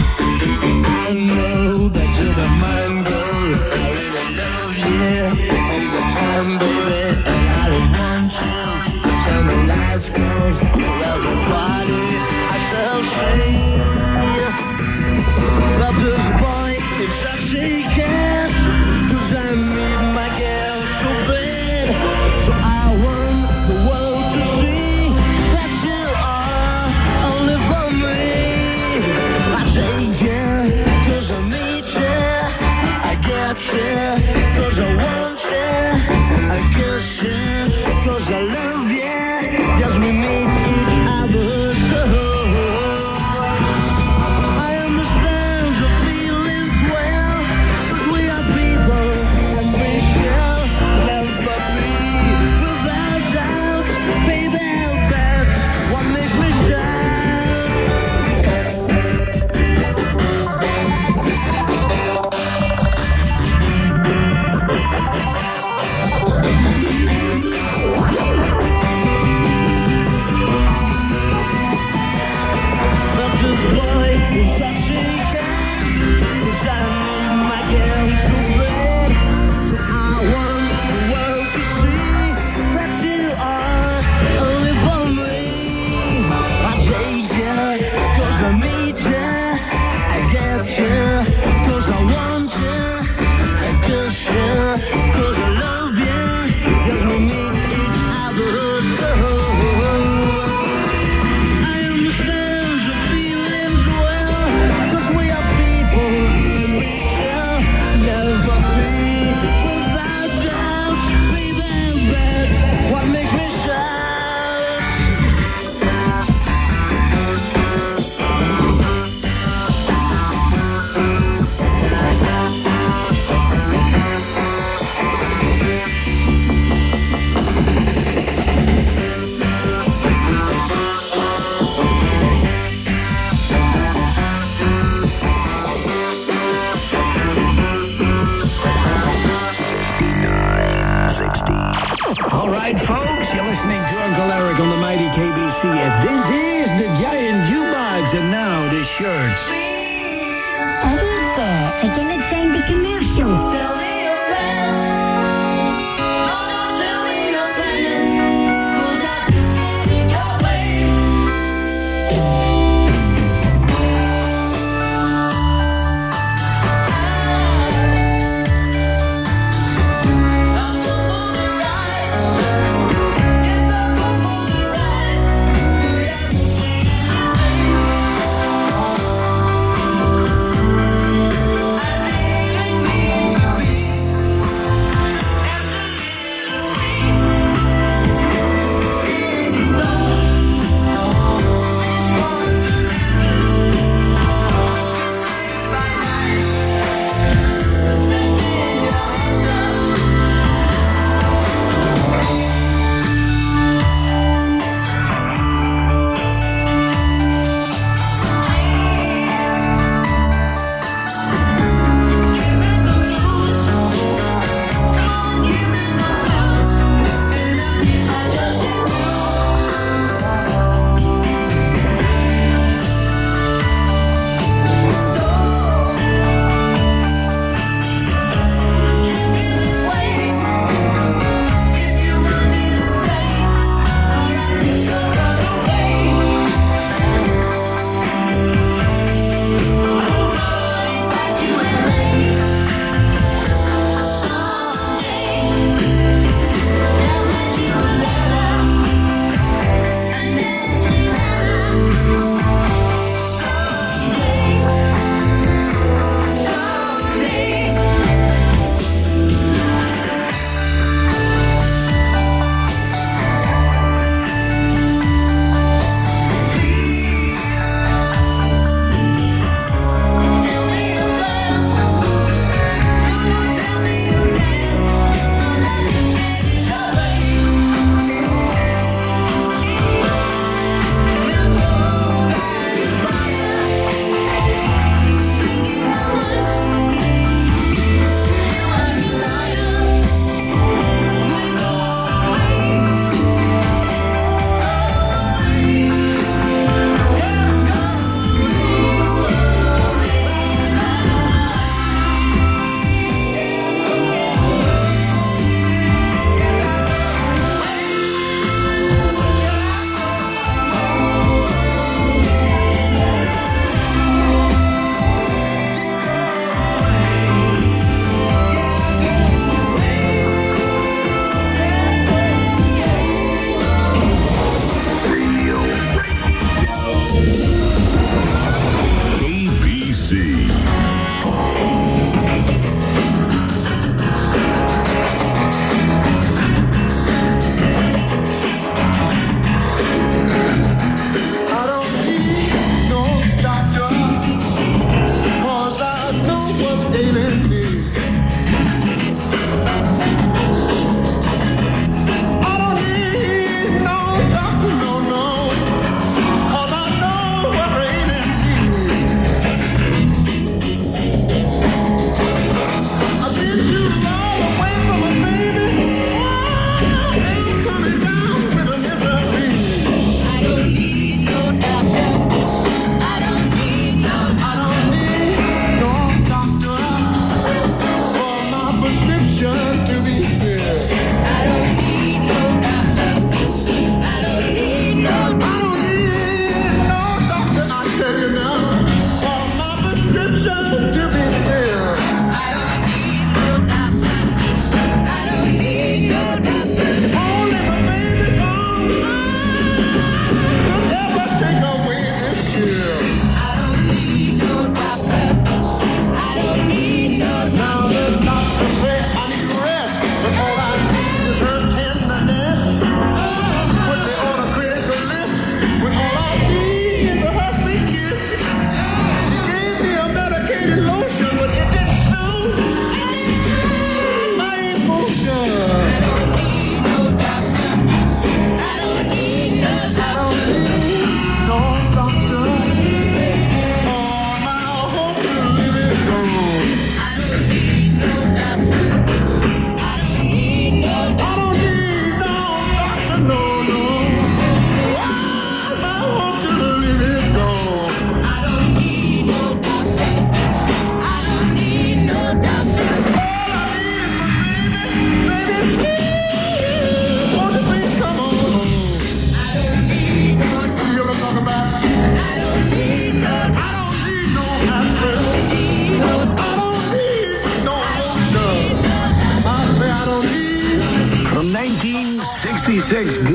I know that you're the man, girl. I really love you. Take the time, baby, and I don't want you. Tell me life goes through everybody. I shall say that this boy is just shaking, 'cause I need my girl so bad. So I want the world to see that you are only for me. I take you 'cause I need you. I get you 'cause I want you. I kiss you 'cause I love you. Yes, we meet each other so. I understand your feelings well, 'cause we are people and we shall never be without doubt. Baby, that's what makes me shout. But this boy is such a cat, 'cause I need my girl so bad. So I want the world to see that you are only for me. I take you 'cause I need you. I get you 'cause I want you. I kiss you 'cause I love you. Yes, we meet each other so. I understand your feelings well, 'cause we are people and we shall never be without doubt. Baby, that's what makes me shout. All right, folks, you're listening to Uncle Eric on the mighty KBC, and this is the Giant Jukebox, and now the shirts. Enrique, en het zijn de commercials. Tell me your plans. No, tell me your plans. 'Cause I'm in your way.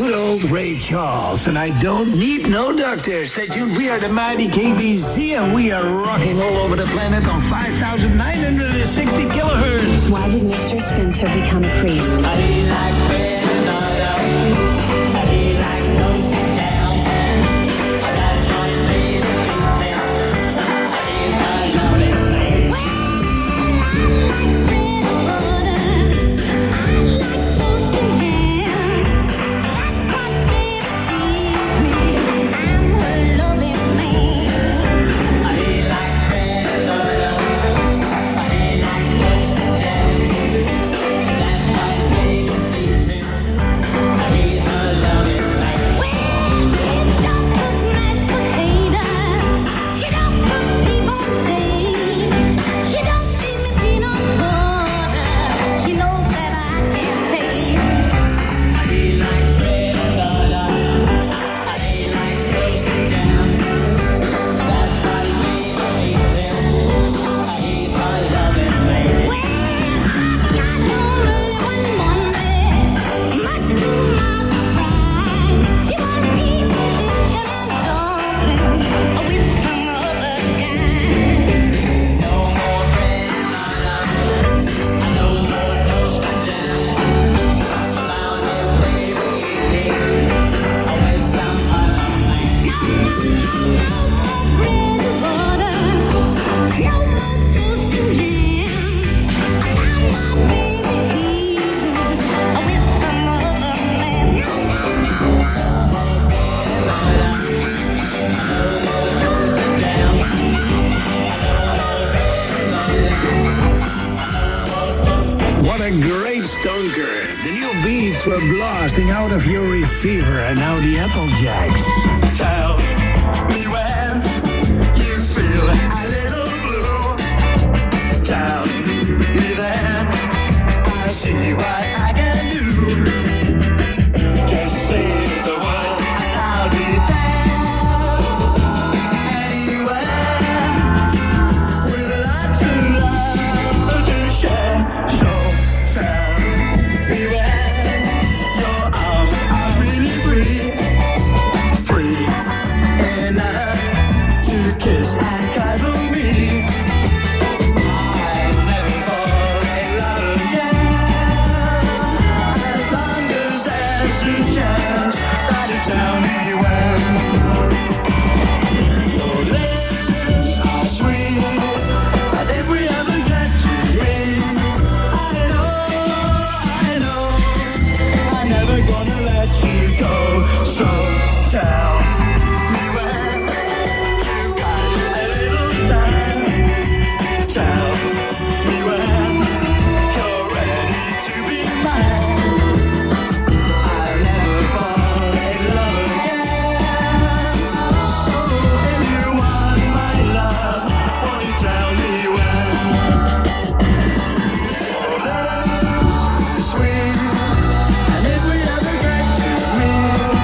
good old Ray Charles, and I don't need no doctor. Stay tuned. We are the mighty KBC, and we are rocking all over the planet on 5,960 kilohertz. Why did Mr. Spencer become a priest? He likes bread and butter. He likes toasted jam. That's my favorite pizza. He's a lovely man. What a great stonker. The new beats were blasting out of your receiver, and now the Applejacks. Tell me when you feel a little blue. Tell me then I'll see what I can do. Just say the word and I'll be there. Anywhere with lots of love to share. So tell me when your arms are really free. Free enough to kiss and cuddle me. I'll never fall in love again. As long as there's a chance that you tell me when. Your lips are sweet, and if we ever get to meet, I know, I'm never gonna let you go. So tell me when you got a little time. Tell me when you're ready to be mine. I'll never fall in love again. So if you want my love, won't you tell me when? Your lips are sweet, and if we ever get to meet,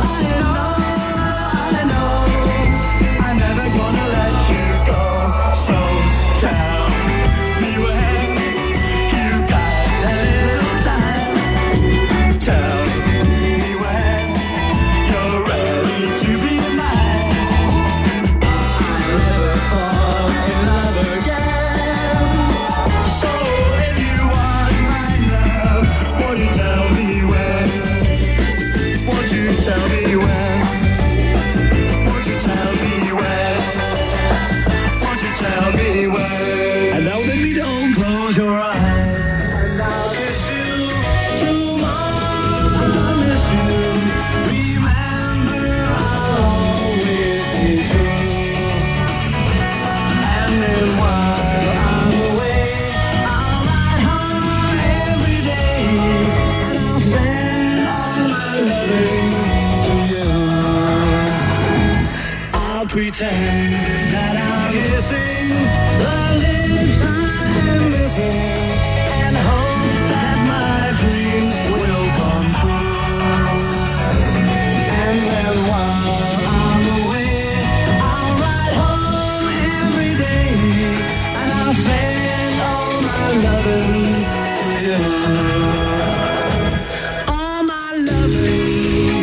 I know, I'm never gonna let you go. So tell me when you got a little time. Tell me when you're ready to be mine. I'll never fall in love again. So if you want my love, won't you tell me when? Won't you tell me when? Won't you tell me when? Won't you tell me when? And now let me don't close your eyes. And I'll miss you tomorrow. I'll miss you. Remember, I'll always be true. And then while I'm away, I'll ride home every day, and I'll send all my loving to you. I'll pretend that I'm missing the lips I'm missing, and hope that my dreams will come true. And then while I'm away, I'll ride home every day, and I'll send all my loving to you. All my loving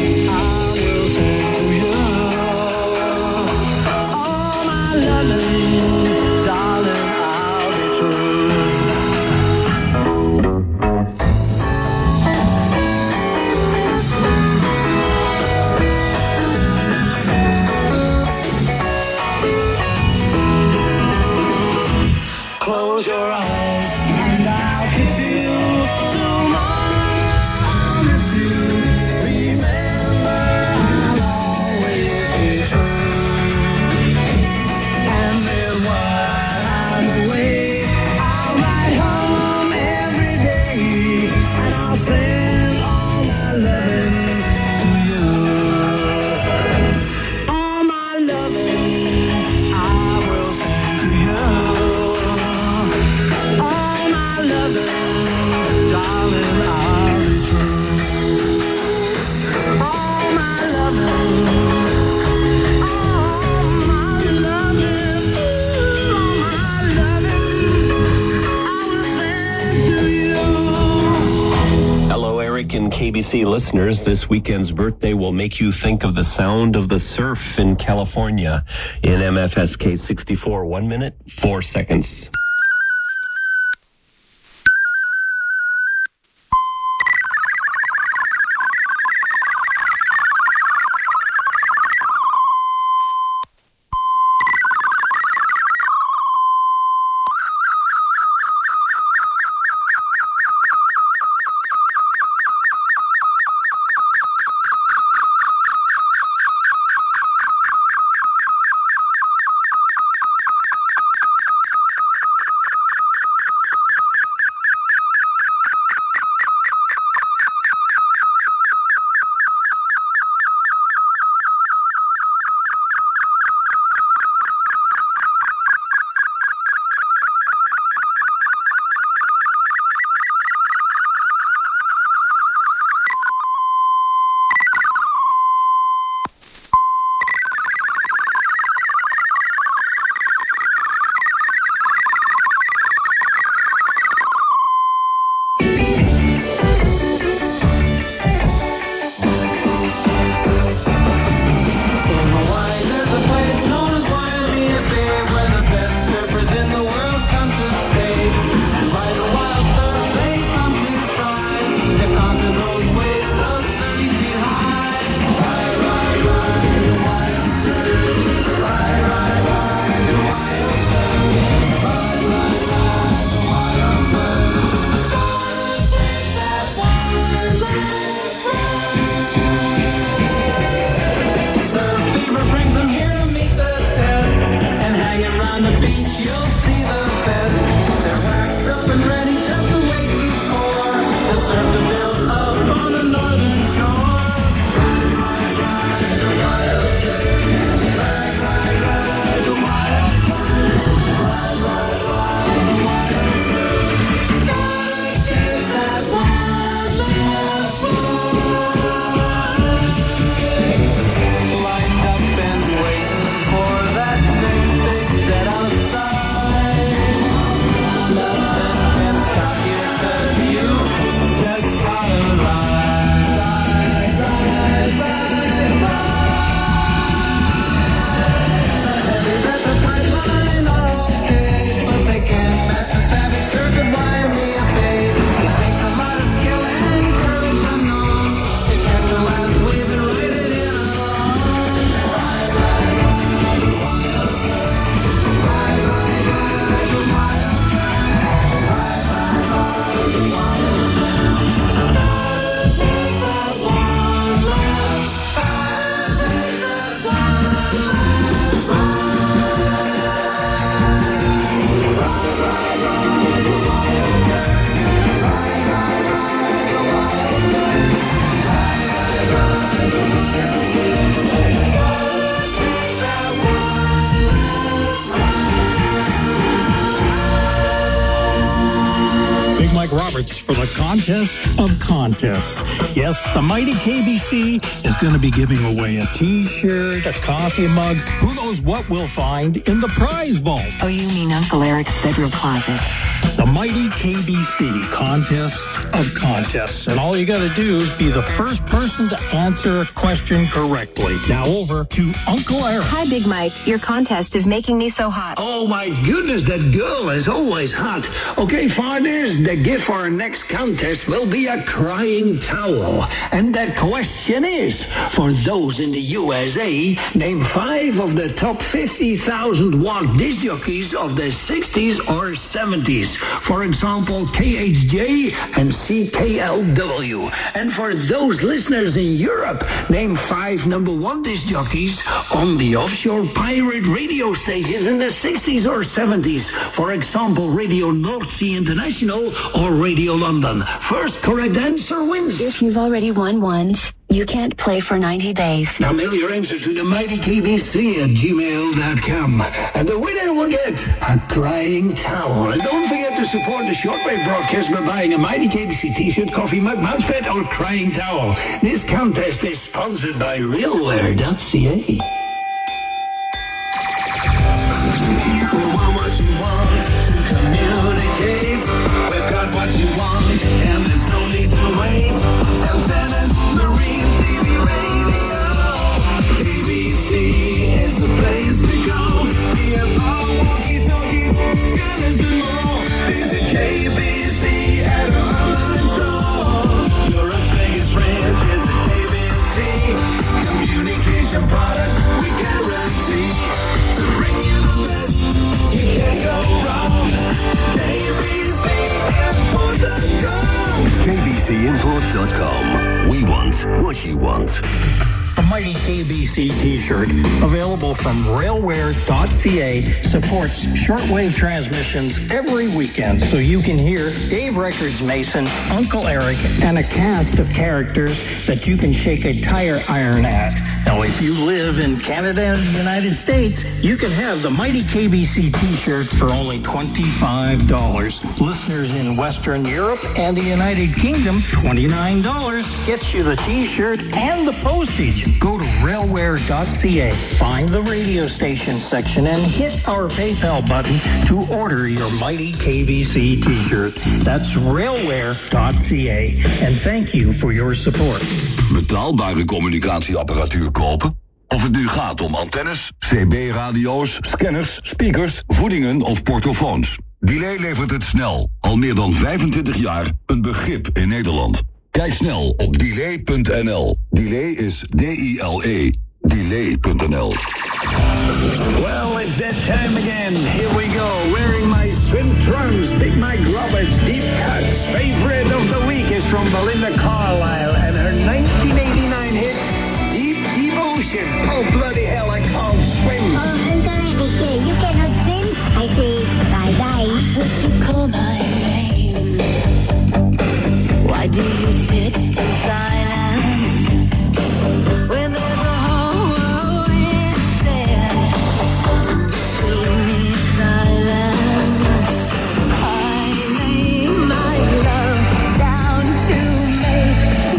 KBC listeners, this weekend's birthday will make you think of the sound of the surf in California. In MFSK 64, 1 minute, 4 seconds. Roberts for the contest of contests. Yes, the mighty KBC is going to be giving away a T-shirt, a coffee mug. Who knows what we'll find in the prize vault? Oh, you mean Uncle Eric's bedroom closet. The mighty KBC contest of contests. And all you got to do is be the first person to answer a question correctly. Now over to Uncle Eric. Hi, Big Mike. Your contest is making me so hot. Oh, my goodness, that girl is always hot. Okay, fathers, the gift for our next contest will be a crying towel. And that question is, for those in the USA, name 5 of the top 50,000 watt disc jockeys of the 60s or 70s. For example, KHJ and CKLW. And for those listeners in Europe, name 5 number 1 disc jockeys on the offshore pirate radio stations in the 60s or 70s. For example, Radio North Sea International or Radio London. First correct answer wins. If you've already won once, you can't play for 90 days. Now mail your answer to the mightykbc@gmail.com. And the winner will get a crying towel. And don't forget to support the shortwave broadcast by buying a Mighty KBC t-shirt, coffee mug, mousepad, or crying towel. This contest is sponsored by realware.ca. We want what you want to communicate. We've got what you want, and there's no need to wait. Antenna communication products. We guarantee to bring you the best. You can't go wrong. KBCImport.com. KBCImport.com. We want what you want. A mighty KBC t-shirt, available from railwear.ca, supports shortwave transmissions every weekend, so you can hear Dave Records Mason, Uncle Eric, and a cast of characters that you can shake a tire iron at. Now, if you live in Canada and the United States, you can have the mighty KBC t-shirts for only $25. Listeners in Western Europe and the United Kingdom, $29 gets you the t-shirt and the postage. Go to railwear.ca, find the radio station section, and hit our PayPal button to order your mighty KBC t-shirt. That's railwear.ca. And thank you for your support. Betaalbare communicatieapparatuur kopen? Of het nu gaat om antennes, CB-radio's, scanners, speakers, voedingen of portofoons. Delay levert het snel. Al meer dan 25 jaar een begrip in Nederland. Kijk snel op delay.nl. Delay is D-I-L-E. Delay.nl. Well, it's that time again. Here we go. Wearing my swim trunks, Big Mike Roberts, deep cuts. Favorite of the week is from Belinda Carlisle and her 1989 hit, Deep Devotion. Oh, bloody hell, I can't swim. Oh, I'm sorry, Dickie. You cannot swim? I say bye-bye. Would you call my name? Why do you sit in silence when there's a whole world instead? Screaming silence. I lay my love down to make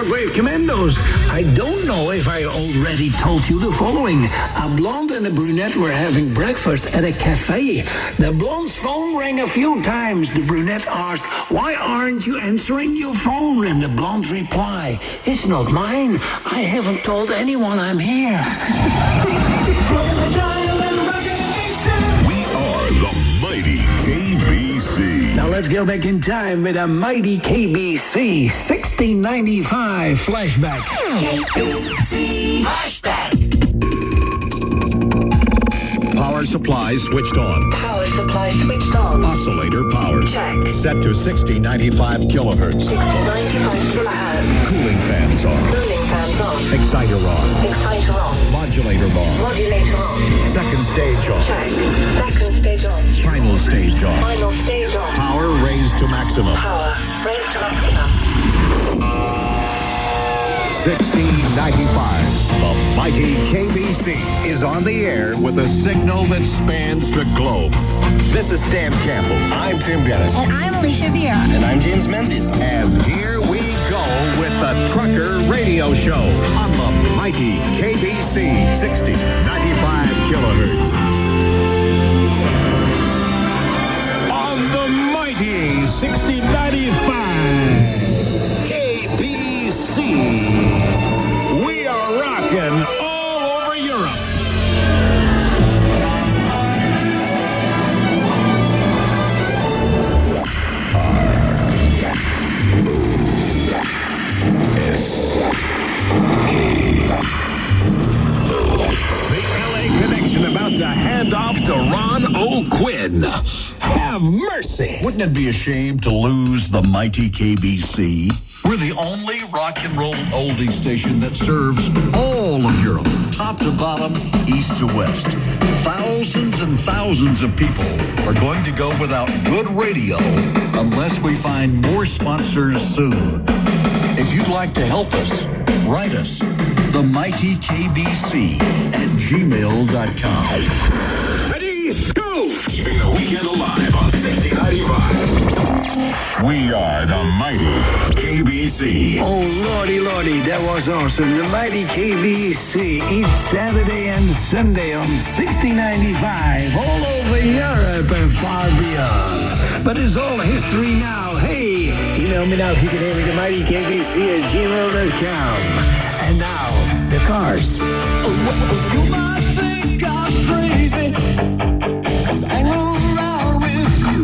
shortwave commandos. I don't know if I already told you the following. A blonde and a brunette were having breakfast at a cafe. The blonde's phone rang a few times. The brunette asked, "Why aren't you answering your phone?" And the blonde replied, "It's not mine. I haven't told anyone I'm here." We are the mighty KBC. Now let's go back in time with a mighty KBC 1695 flashback. KBC Flashback. Power supply switched on. Power supply switched on. Oscillator powered. Check. Set to 6095 kilohertz. 6095 kilohertz. Cooling fans on. Cooling fans on. Exciter on. Exciter on. Modulator on. Modulator on. Second stage on. Check. Second stage on. Final stage on. Final stage on. Power raised to maximum. Power raised to maximum. 1695. The mighty KBC is on the air with a signal that spans the globe. This is Stan Campbell. I'm Tim Dennis. And I'm Alicia Vera. And I'm James Menzies. And here we go with the Trucker Radio Show on the mighty KBC 6095 kilohertz. On the mighty 6095 KBC. We are rocking all over Europe. The LA Connection about to hand off to Ron O'Quinn. Have mercy. Wouldn't it be a shame to lose the mighty KBC? We're the only rock and roll oldie station that serves all of Europe, top to bottom, east to west. Thousands and thousands of people are going to go without good radio unless we find more sponsors soon. If you'd like to help us, write us, themightykbc@gmail.com. Ready, go! Keeping the weekend alive on 6095. We are the mighty KBC. Oh, lordy, that was awesome. The mighty KBC, each Saturday and Sunday on 6095, all over Europe and far beyond. But it's all history now. Hey, email me now if you can hear me, the mighty KBC@gmail.com. And now, the cars. You might think I'm crazy. Hang around with you.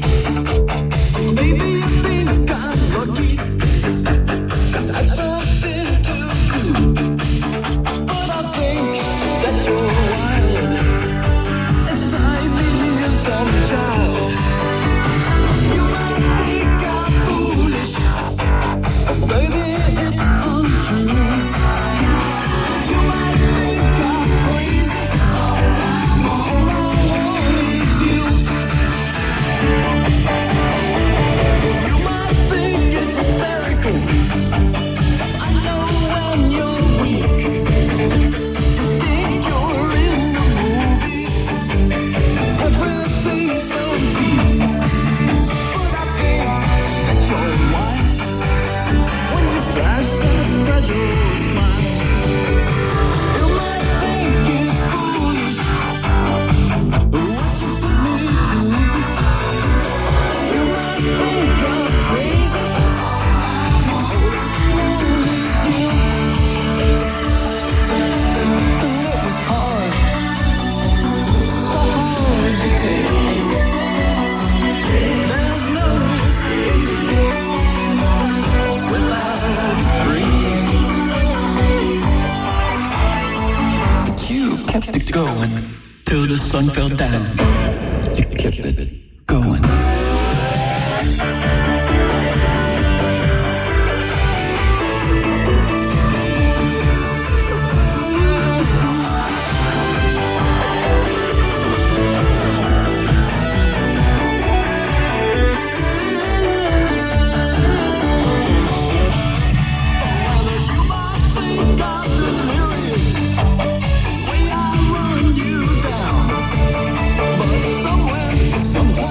Maybe you think I'm lucky. That's something to do. But I think that you're wild. As I need some child. You might think I'm foolish. Baby, it's untrue. You might think I'm crazy. All I want is you. You might think it's hysterical. I know when you're weak. You think you're in the movies. Everything's so deep. But I think that you're wild. When you flash that fragile smile. You might think it's foolish. What you put me through. You might think I'm crazy. All I want is you. And it was hard. So hard to take. There's no escape without freedom. But you kept it going till the sun fell down. You kept it going. Sometimes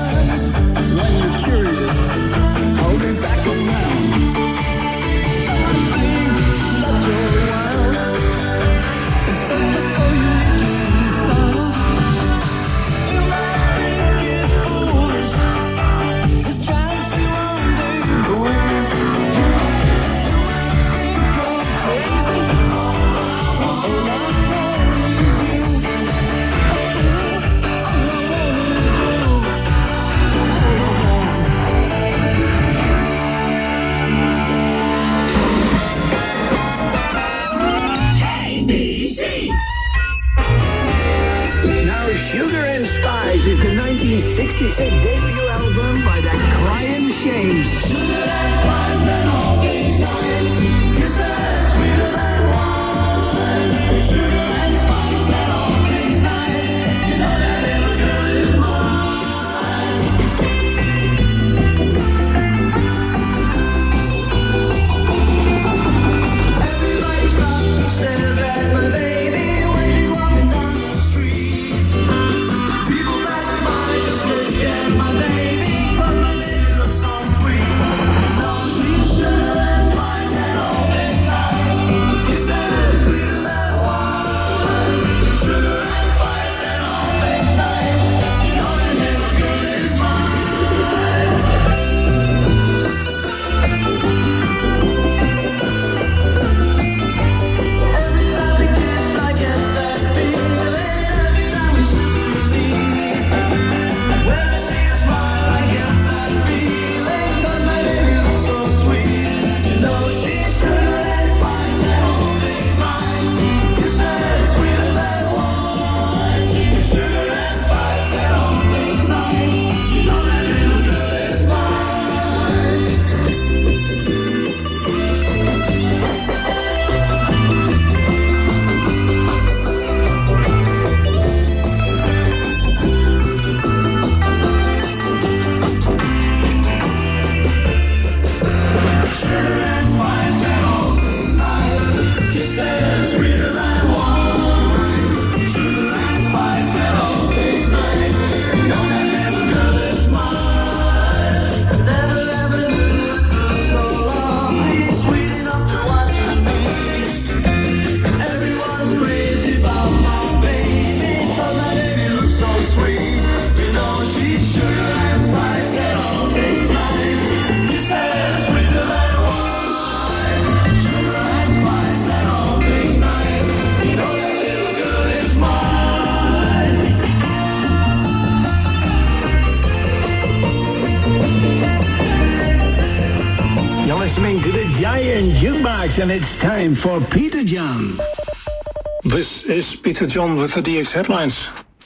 and it's time for Peter John. This is Peter John with the DX headlines.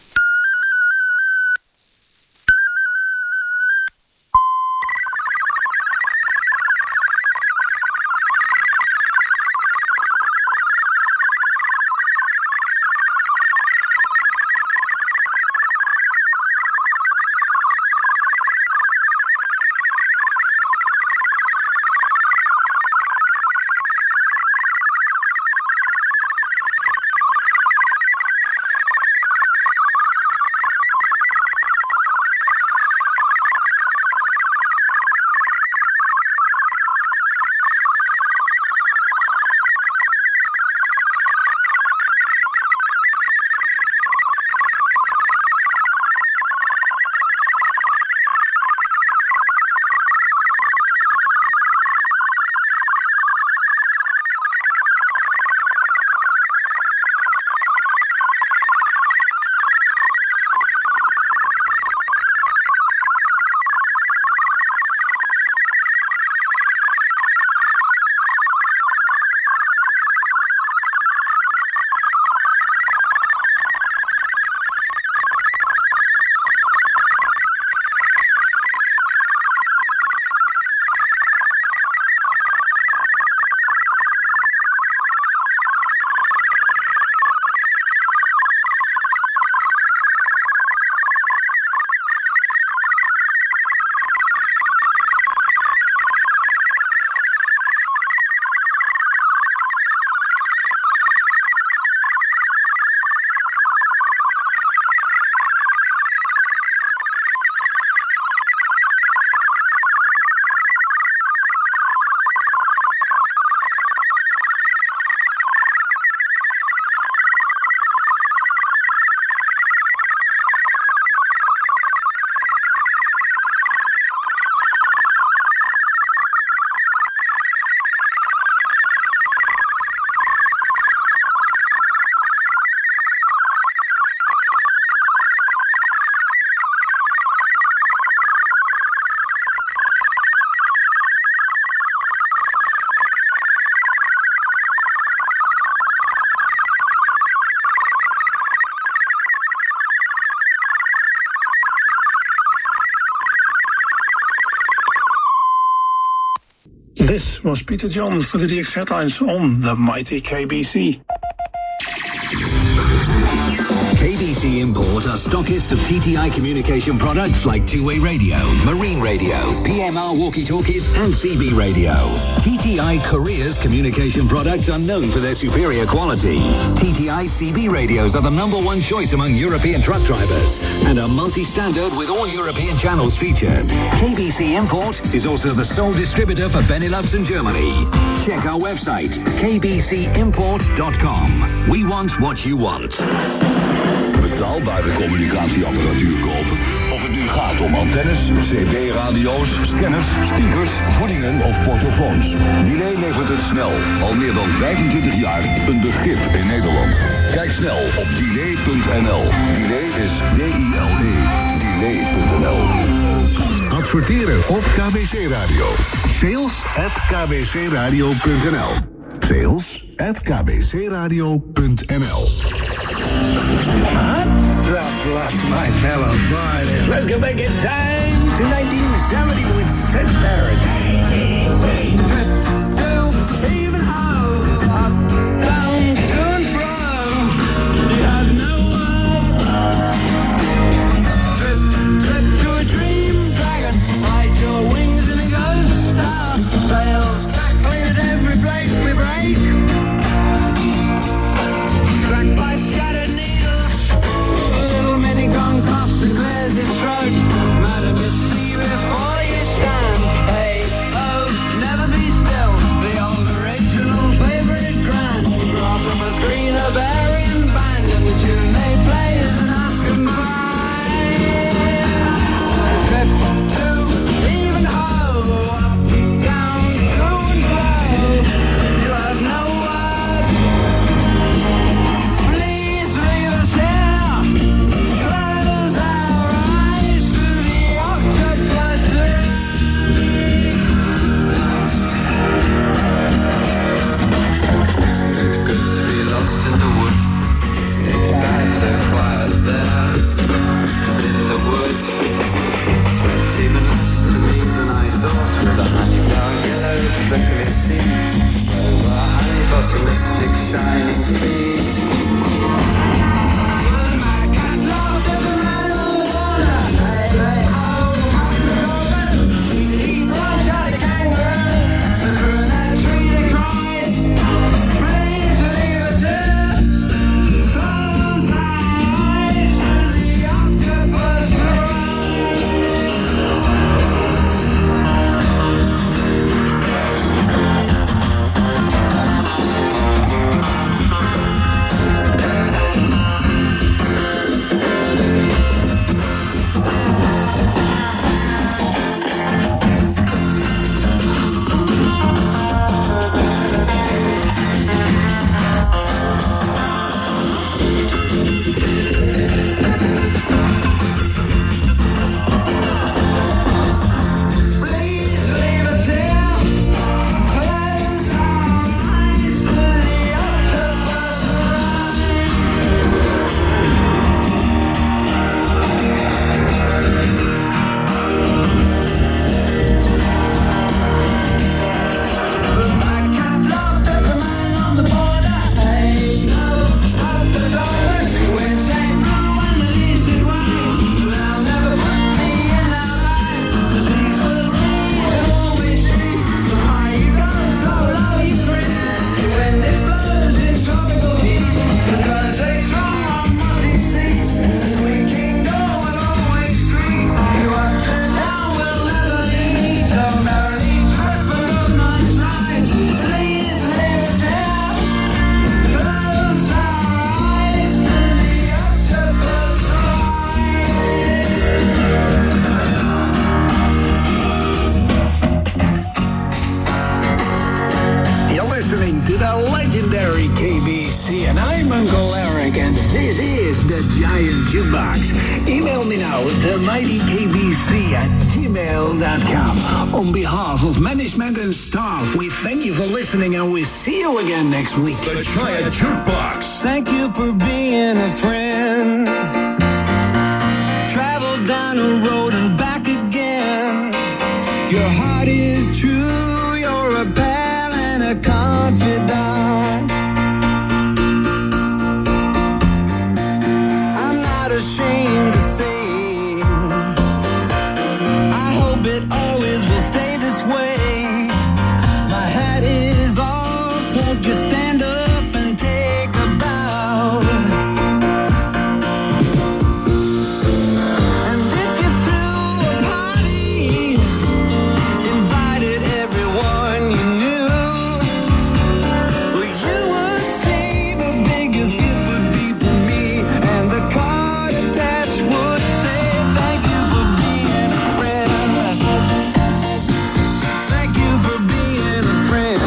This was Peter John for the DX headlines on the mighty KBC. KBC Import are stockists of TTI communication products like two-way radio, marine radio, PMR walkie-talkies, and CB radio. TTI Korea's communication products are known for their superior quality. TTI CB radios are the #1 choice among European truck drivers and are multi-standard with all European channels featured. KBC Import is also the sole distributor for Benelux and Germany. Check our website, kbcimport.com. We want what you want. Betaalbare communicatieapparatuur kopen? Of het nu gaat om antennes, cb-radio's, scanners, speakers, voedingen of portofoons. Delay levert het snel. Al meer dan 25 jaar een begrip in Nederland. Kijk snel op delay.nl. Delay is D-I-L-E. Delay.nl. Adverteren op KBC Radio. Sales@kbcradio.nl. Sales@kbcradio.nl. Lots, my fellow boys. Let's go back in time to 1970 with Sid Barrett. Even how up, down, to and fro. You have no trip to a dream dragon. Ride your wings and it goes down. Sails crackling at every place we break. Cracked by scattered needles. Gone coughs and clears his throat. Madam, you see before you stand. Hey, weekend. This is the Giant Jukebox. Email me now at themightykbc@gmail.com. On behalf of management and staff, we thank you for listening and we see you again next week. The Giant Jukebox. Thank you for being a friend. Travel down the road and back again. Your heart is true, you're a pal and a confidant. I'm not ashamed to say, I hope it always will stay this way. My hat is off, won't you stand up and take a bow? And if you threw a party, invited everyone you knew, well, you would see the biggest gift would be for me, and the card attached would say, thank you for being a friend. Thank you for being a friend.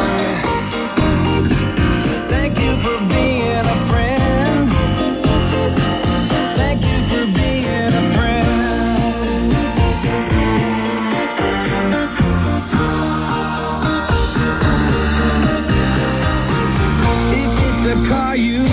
Thank you for being a friend. Thank you for being a friend. If it's a car you